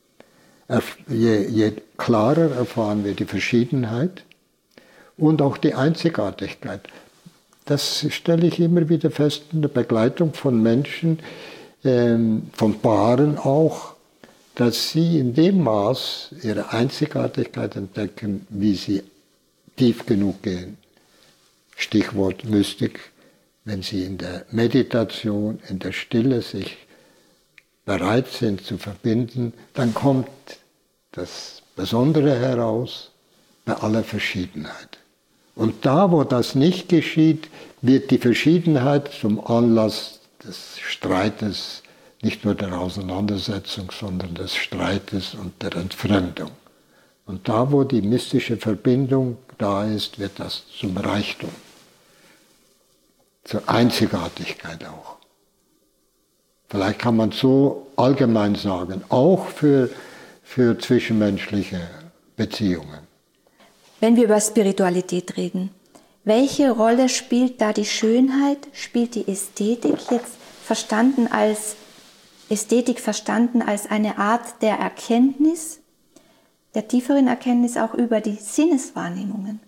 je klarer erfahren wir die Verschiedenheit und auch die Einzigartigkeit. Das stelle ich immer wieder fest in der Begleitung von Menschen, von Paaren auch, dass sie in dem Maß ihre Einzigartigkeit entdecken, wie sie tief genug gehen. Stichwort Mystik, wenn sie in der Meditation, in der Stille sich bereit sind zu verbinden, dann kommt das Besondere heraus bei aller Verschiedenheit. Und da, wo das nicht geschieht, wird die Verschiedenheit zum Anlass des Streites, nicht nur der Auseinandersetzung, sondern des Streites und der Entfremdung. Und da, wo die mystische Verbindung da ist, wird das zum Reichtum, zur Einzigartigkeit auch. Vielleicht kann man so allgemein sagen, auch für zwischenmenschliche Beziehungen. Wenn wir über Spiritualität reden, welche Rolle spielt da die Schönheit, spielt die Ästhetik jetzt verstanden als eine Art der Erkenntnis, der tieferen Erkenntnis auch über die Sinneswahrnehmungen?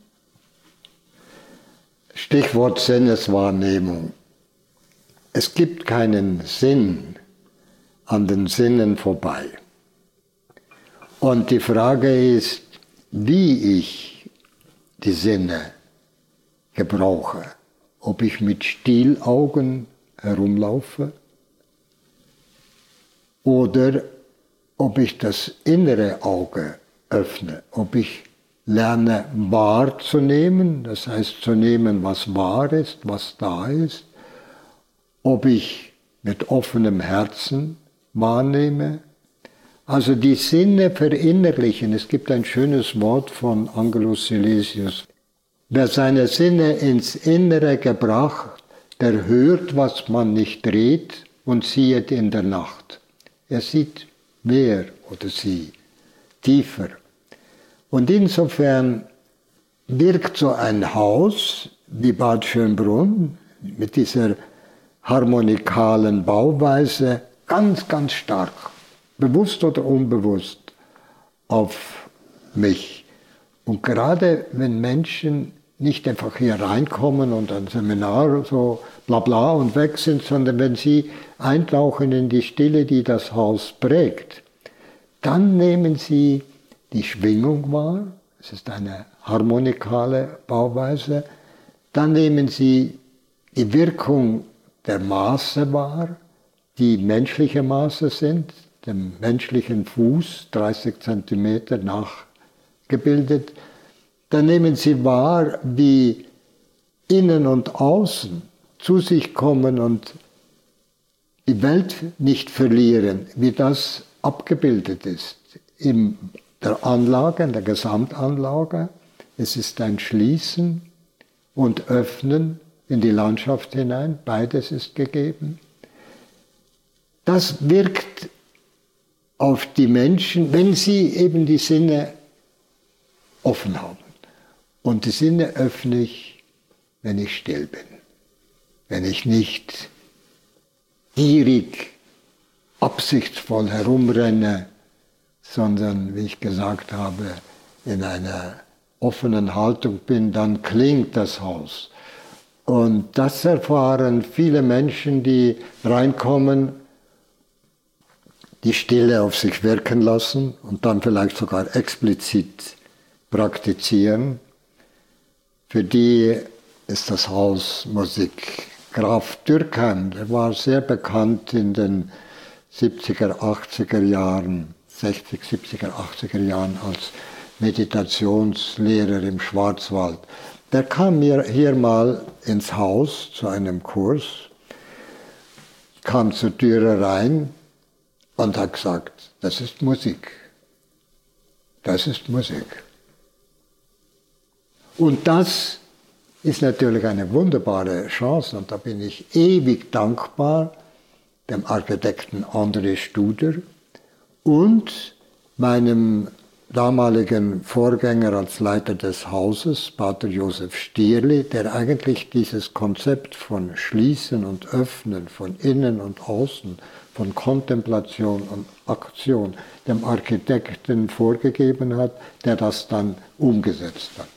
Stichwort Sinneswahrnehmung. Es gibt keinen Sinn an den Sinnen vorbei. Und die Frage ist, wie ich die Sinne gebrauche. Ob ich mit Stielaugen herumlaufe oder ob ich das innere Auge öffne, ob ich lerne wahrzunehmen, das heißt zu nehmen, was wahr ist, was da ist, ob ich mit offenem Herzen wahrnehme. Also die Sinne verinnerlichen. Es gibt ein schönes Wort von Angelus Silesius. Wer seine Sinne ins Innere gebracht, der hört, was man nicht redet und sieht in der Nacht. Er sieht mehr oder sie tiefer. Und insofern wirkt so ein Haus wie Bad Schönbrunn mit dieser harmonikalen Bauweise ganz, ganz stark, bewusst oder unbewusst, auf mich. Und gerade wenn Menschen nicht einfach hier reinkommen und ein Seminar so bla bla und weg sind, sondern wenn sie eintauchen in die Stille, die das Haus prägt, dann nehmen sie die Schwingung wahr, es ist eine harmonikale Bauweise, dann nehmen sie die Wirkung der Maße wahr, die menschliche Maße sind, dem menschlichen Fuß, 30 Zentimeter nachgebildet. Dann nehmen sie wahr, wie innen und außen zu sich kommen und die Welt nicht verlieren, wie das abgebildet ist in der Anlage, in der Gesamtanlage. Es ist ein Schließen und Öffnen in die Landschaft hinein, beides ist gegeben. Das wirkt auf die Menschen, wenn sie eben die Sinne offen haben. Und die Sinne öffne ich, wenn ich still bin, wenn ich nicht gierig, absichtsvoll herumrenne, sondern, wie ich gesagt habe, in einer offenen Haltung bin, dann klingt das Haus. Und das erfahren viele Menschen, die reinkommen, die Stille auf sich wirken lassen und dann vielleicht sogar explizit praktizieren. Für die ist das Haus Musik. Graf Dürkheim, der war sehr bekannt in den 70er, 80er Jahren, 60, 70er, 80er Jahren als Meditationslehrer im Schwarzwald. Der kam mir hier mal ins Haus zu einem Kurs, kam zur Türe rein und hat gesagt, das ist Musik. Das ist Musik. Und das ist natürlich eine wunderbare Chance und da bin ich ewig dankbar dem Architekten André Studer und meinem damaligen Vorgänger als Leiter des Hauses, Pater Josef Stierli, der eigentlich dieses Konzept von Schließen und Öffnen, von Innen und Außen, von Kontemplation und Aktion dem Architekten vorgegeben hat, der das dann umgesetzt hat.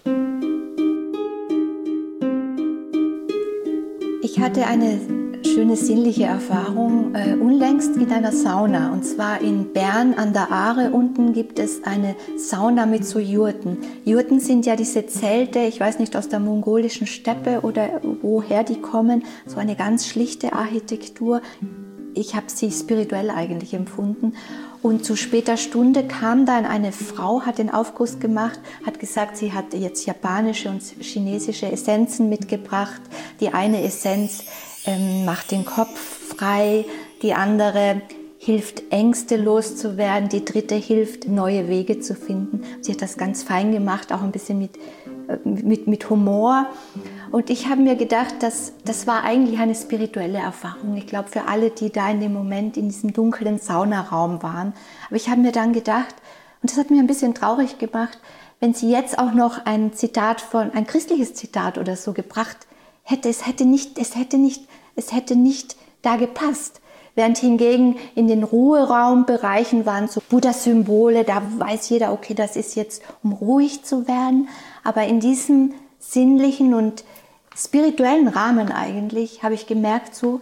Ich hatte eine schöne sinnliche Erfahrung unlängst in einer Sauna. Und zwar in Bern an der Aare. Unten gibt es eine Sauna mit so Jurten. Jurten sind ja diese Zelte, ich weiß nicht, aus der mongolischen Steppe oder woher die kommen. So eine ganz schlichte Architektur. Ich habe sie spirituell eigentlich empfunden. Und zu später Stunde kam dann eine Frau, hat den Aufguss gemacht, hat gesagt, sie hat jetzt japanische und chinesische Essenzen mitgebracht. Die eine Essenz macht den Kopf frei, die andere hilft, Ängste loszuwerden, die dritte hilft, neue Wege zu finden. Sie hat das ganz fein gemacht, auch ein bisschen mit Humor. Und ich habe mir gedacht, das war eigentlich eine spirituelle Erfahrung. Ich glaube, für alle, die da in dem Moment in diesem dunklen Saunaraum waren. Aber ich habe mir dann gedacht, und das hat mir ein bisschen traurig gemacht, wenn sie jetzt auch noch ein christliches Zitat oder so gebracht hätte, es hätte nicht da gepasst. Während hingegen in den Ruheraumbereichen waren so Buddha-Symbole, da weiß jeder, okay, das ist jetzt, um ruhig zu werden. Aber in diesem sinnlichen und spirituellen Rahmen eigentlich habe ich gemerkt, so,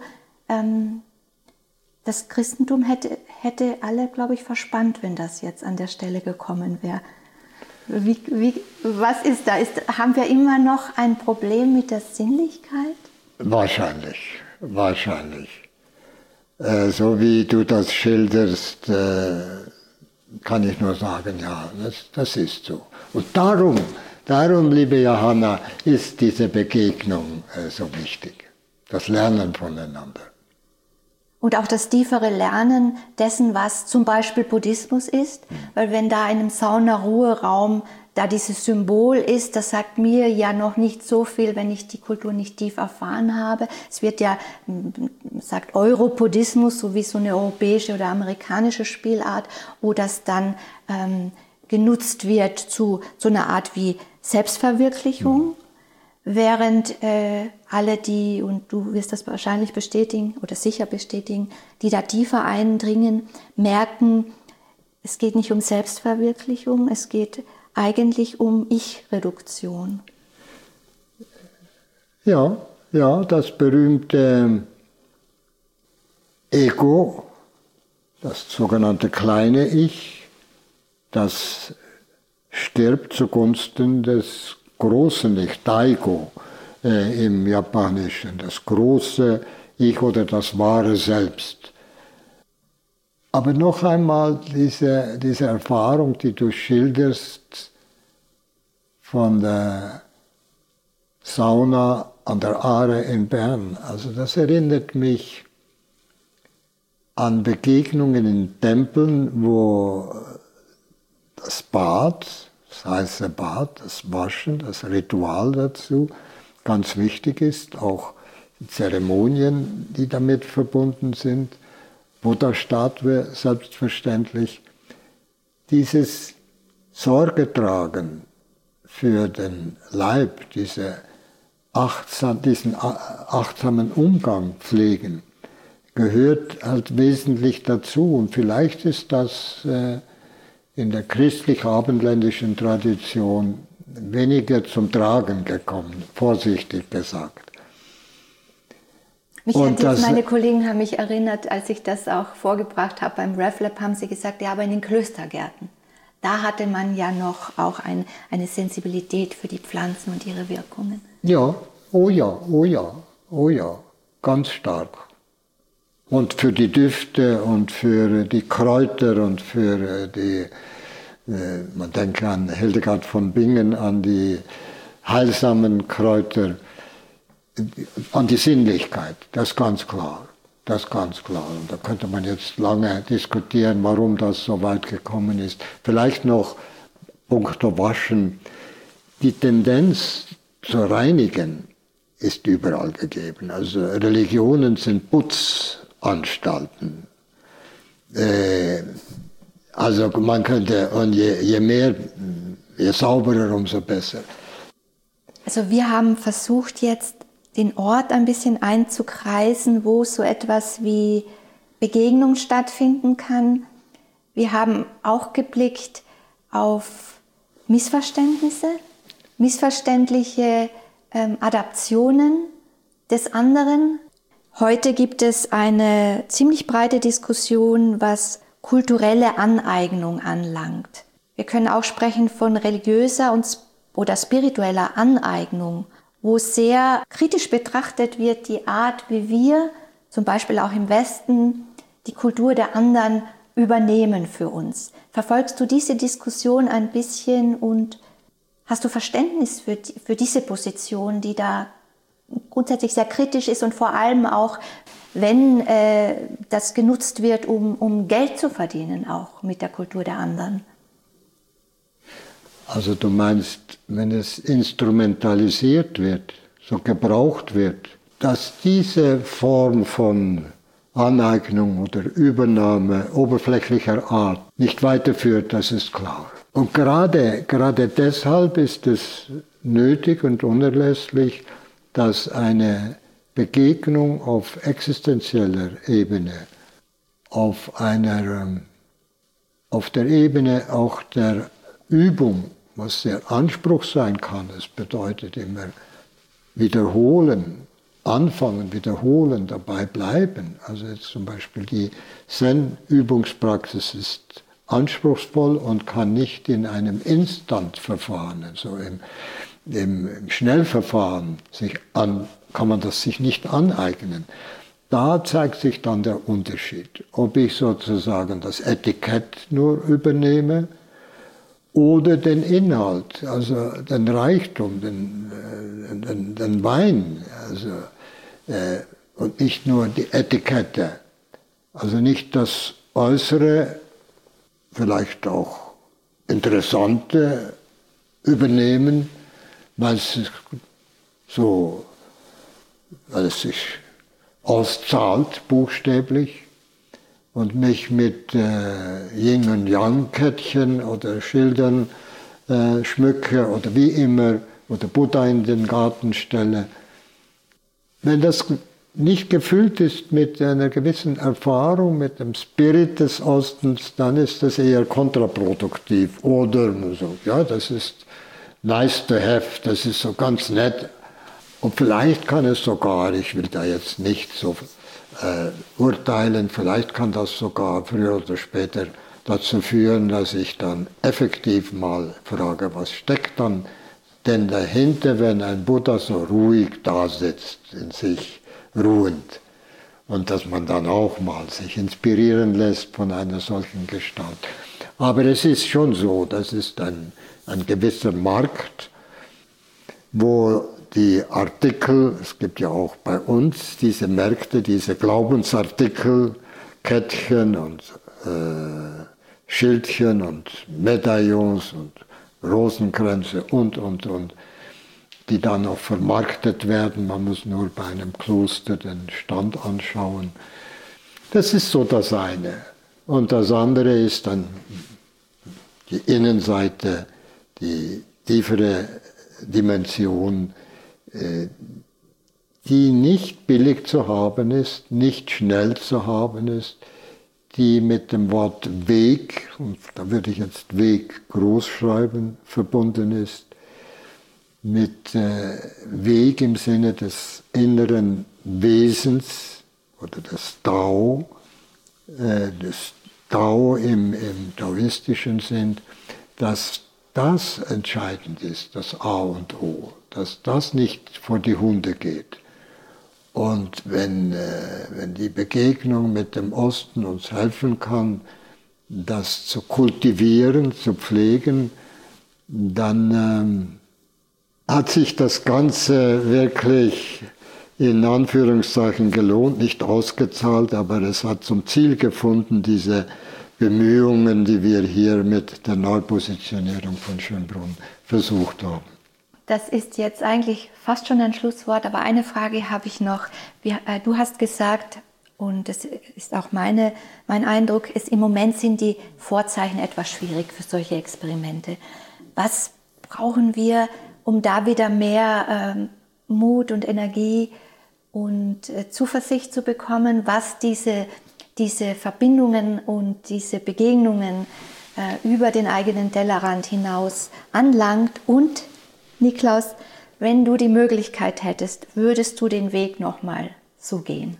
das Christentum hätte alle, glaube ich, verspannt, wenn das jetzt an der Stelle gekommen wäre. Was ist da? Haben wir immer noch ein Problem mit der Sinnlichkeit? Wahrscheinlich. So wie du das schilderst, kann ich nur sagen, ja, das ist so. Und darum, liebe Johanna, ist diese Begegnung so wichtig. Das Lernen voneinander. Und auch das tiefere Lernen dessen, was zum Beispiel Buddhismus ist. Weil wenn da in einem Sauna-Ruheraum da dieses Symbol ist, das sagt mir ja noch nicht so viel, wenn ich die Kultur nicht tief erfahren habe. Es wird ja, sagt Eurobuddhismus, so wie so eine europäische oder amerikanische Spielart, wo das dann genutzt wird zu einer Art wie Selbstverwirklichung. Während alle die, und du wirst das wahrscheinlich bestätigen oder sicher bestätigen, die da tiefer eindringen, merken, es geht nicht um Selbstverwirklichung, es geht eigentlich um Ich-Reduktion. Ja, das berühmte Ego, das sogenannte kleine Ich, das stirbt zugunsten des großen Ich, Daigo im Japanischen, das große Ich oder das wahre Selbst. Aber noch einmal diese Erfahrung, die du schilderst von der Sauna an der Aare in Bern, also das erinnert mich an Begegnungen in Tempeln, wo das Bad, das heiße Bad, das Waschen, das Ritual dazu ganz wichtig ist, auch die Zeremonien, die damit verbunden sind, Buddha-Statue selbstverständlich. Dieses Sorge für den Leib, diesen achtsamen Umgang pflegen, gehört halt wesentlich dazu. Und vielleicht ist das in der christlich-abendländischen Tradition weniger zum Tragen gekommen, vorsichtig gesagt. Meine Kollegen haben mich erinnert, als ich das auch vorgebracht habe beim RefLab, haben sie gesagt, ja, aber in den Klöstergärten, da hatte man ja noch auch eine Sensibilität für die Pflanzen und ihre Wirkungen. Ja, oh ja, ganz stark. Und für die Düfte und für die Kräuter und für die, man denke an Hildegard von Bingen, an die heilsamen Kräuter, an die Sinnlichkeit, das ist ganz klar. Und da könnte man jetzt lange diskutieren, warum das so weit gekommen ist. Vielleicht noch punkto Waschen. Die Tendenz zu reinigen ist überall gegeben. Also Religionen sind Putzanstalten. Also man könnte, und je sauberer, umso besser. Also wir haben versucht jetzt den Ort ein bisschen einzukreisen, wo so etwas wie Begegnung stattfinden kann. Wir haben auch geblickt auf Missverständnisse, missverständliche Adaptionen des anderen. Heute gibt es eine ziemlich breite Diskussion, was kulturelle Aneignung anlangt. Wir können auch sprechen von religiöser oder spiritueller Aneignung, wo sehr kritisch betrachtet wird die Art, wie wir, zum Beispiel auch im Westen, die Kultur der anderen übernehmen für uns. Verfolgst du diese Diskussion ein bisschen und hast du Verständnis für diese Position, die da grundsätzlich sehr kritisch ist und vor allem auch, wenn das genutzt wird, um Geld zu verdienen, auch mit der Kultur der anderen? Also du meinst, wenn es instrumentalisiert wird, so gebraucht wird, dass diese Form von Aneignung oder Übernahme oberflächlicher Art nicht weiterführt, das ist klar. Und gerade deshalb ist es nötig und unerlässlich, dass eine Begegnung auf existenzieller Ebene, auf der Ebene auch der Übung, was sehr Anspruch sein kann, es bedeutet immer wiederholen, anfangen, wiederholen, dabei bleiben. Also jetzt zum Beispiel die Zen-Übungspraxis ist anspruchsvoll und kann nicht in einem Instant-Verfahren, also im Schnellverfahren, kann man das sich nicht aneignen. Da zeigt sich dann der Unterschied, ob ich sozusagen das Etikett nur übernehme oder den Inhalt, also den Reichtum, den Wein, also, und nicht nur die Etikette. Also nicht das Äußere, vielleicht auch Interessante übernehmen, weil es sich auszahlt, buchstäblich, und mich mit Yin- und Yang-Kettchen oder Schildern schmücke oder wie immer, oder Buddha in den Garten stelle. Wenn das nicht gefüllt ist mit einer gewissen Erfahrung, mit dem Spirit des Ostens, dann ist das eher kontraproduktiv. Oder so, ja, das ist nice to have, das ist so ganz nett. Und vielleicht kann es sogar, ich will da jetzt nicht so urteilen, vielleicht kann das sogar früher oder später dazu führen, dass ich dann effektiv mal frage, was steckt dann denn dahinter, wenn ein Buddha so ruhig da sitzt, in sich ruhend. Und dass man dann auch mal sich inspirieren lässt von einer solchen Gestalt. Aber es ist schon so, das ist ein gewisser Markt, wo die Artikel, es gibt ja auch bei uns diese Märkte, diese Glaubensartikel, Kettchen und Schildchen und Medaillons und Rosenkränze und, die dann auch vermarktet werden. Man muss nur bei einem Kloster den Stand anschauen. Das ist so das eine. Und das andere ist dann die Innenseite, die tiefere Dimension, die nicht billig zu haben ist, nicht schnell zu haben ist, die mit dem Wort Weg, und da würde ich jetzt Weg groß schreiben, verbunden ist, mit Weg im Sinne des inneren Wesens oder des Tao im taoistischen Sinn, dass das entscheidend ist, das A und O, dass das nicht vor die Hunde geht. Und wenn die Begegnung mit dem Osten uns helfen kann, das zu kultivieren, zu pflegen, dann hat sich das Ganze wirklich in Anführungszeichen gelohnt, nicht ausgezahlt, aber es hat zum Ziel gefunden, diese Bemühungen, die wir hier mit der Neupositionierung von Schönbrunn versucht haben. Das ist jetzt eigentlich fast schon ein Schlusswort, aber eine Frage habe ich noch. Du hast gesagt, und das ist auch mein Eindruck, im Moment sind die Vorzeichen etwas schwierig für solche Experimente. Was brauchen wir, um da wieder mehr Mut und Energie und Zuversicht zu bekommen, was diese Verbindungen und diese Begegnungen über den eigenen Tellerrand hinaus anlangt? Und Niklaus, wenn du die Möglichkeit hättest, würdest du den Weg nochmal so gehen?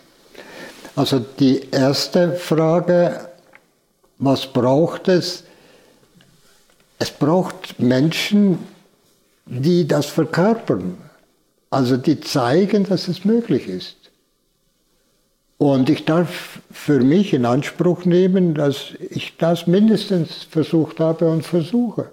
Also die erste Frage, was braucht es? Es braucht Menschen, die das verkörpern, also die zeigen, dass es möglich ist. Und ich darf für mich in Anspruch nehmen, dass ich das mindestens versucht habe und versuche.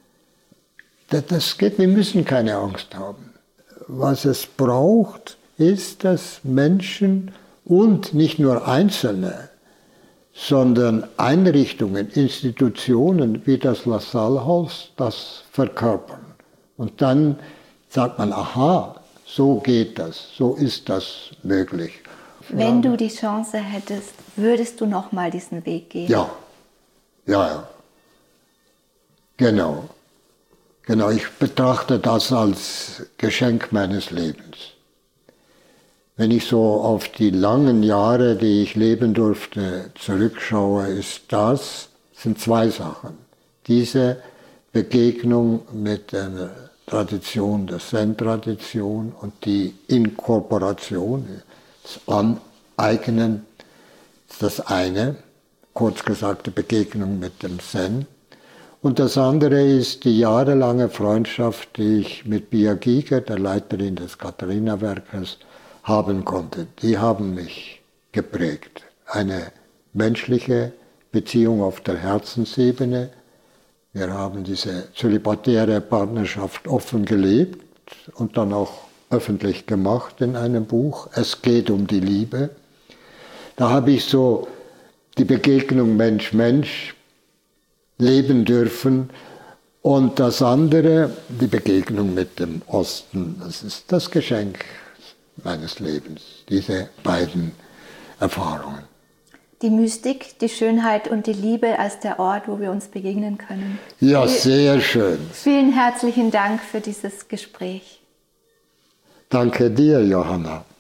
Das geht, wir müssen keine Angst haben. Was es braucht, ist, dass Menschen und nicht nur Einzelne, sondern Einrichtungen, Institutionen wie das LaSalle-Haus das verkörpern. Und dann sagt man, aha, so geht das, so ist das möglich. Wenn du die Chance hättest, würdest du nochmal diesen Weg gehen? Ja. Genau, ich betrachte das als Geschenk meines Lebens. Wenn ich so auf die langen Jahre, die ich leben durfte, zurückschaue, sind zwei Sachen. Diese Begegnung mit der Tradition, der Zen-Tradition und die Inkorporation, das Aneignen ist das eine. kurz gesagt die Begegnung mit dem Zen. Und das andere ist die jahrelange Freundschaft, die ich mit Pia Giger, der Leiterin des Katharina-Werkes, haben konnte. Die haben mich geprägt. Eine menschliche Beziehung auf der Herzensebene. Wir haben diese zölibatäre Partnerschaft offen gelebt und dann auch öffentlich gemacht in einem Buch. Es geht um die Liebe. Da habe ich so die Begegnung Mensch-Mensch leben dürfen. Und das andere, die Begegnung mit dem Osten, das ist das Geschenk meines Lebens, diese beiden Erfahrungen. Die Mystik, die Schönheit und die Liebe als der Ort, wo wir uns begegnen können. Ja, sehr schön. Vielen herzlichen Dank für dieses Gespräch. Danke dir, Johanna.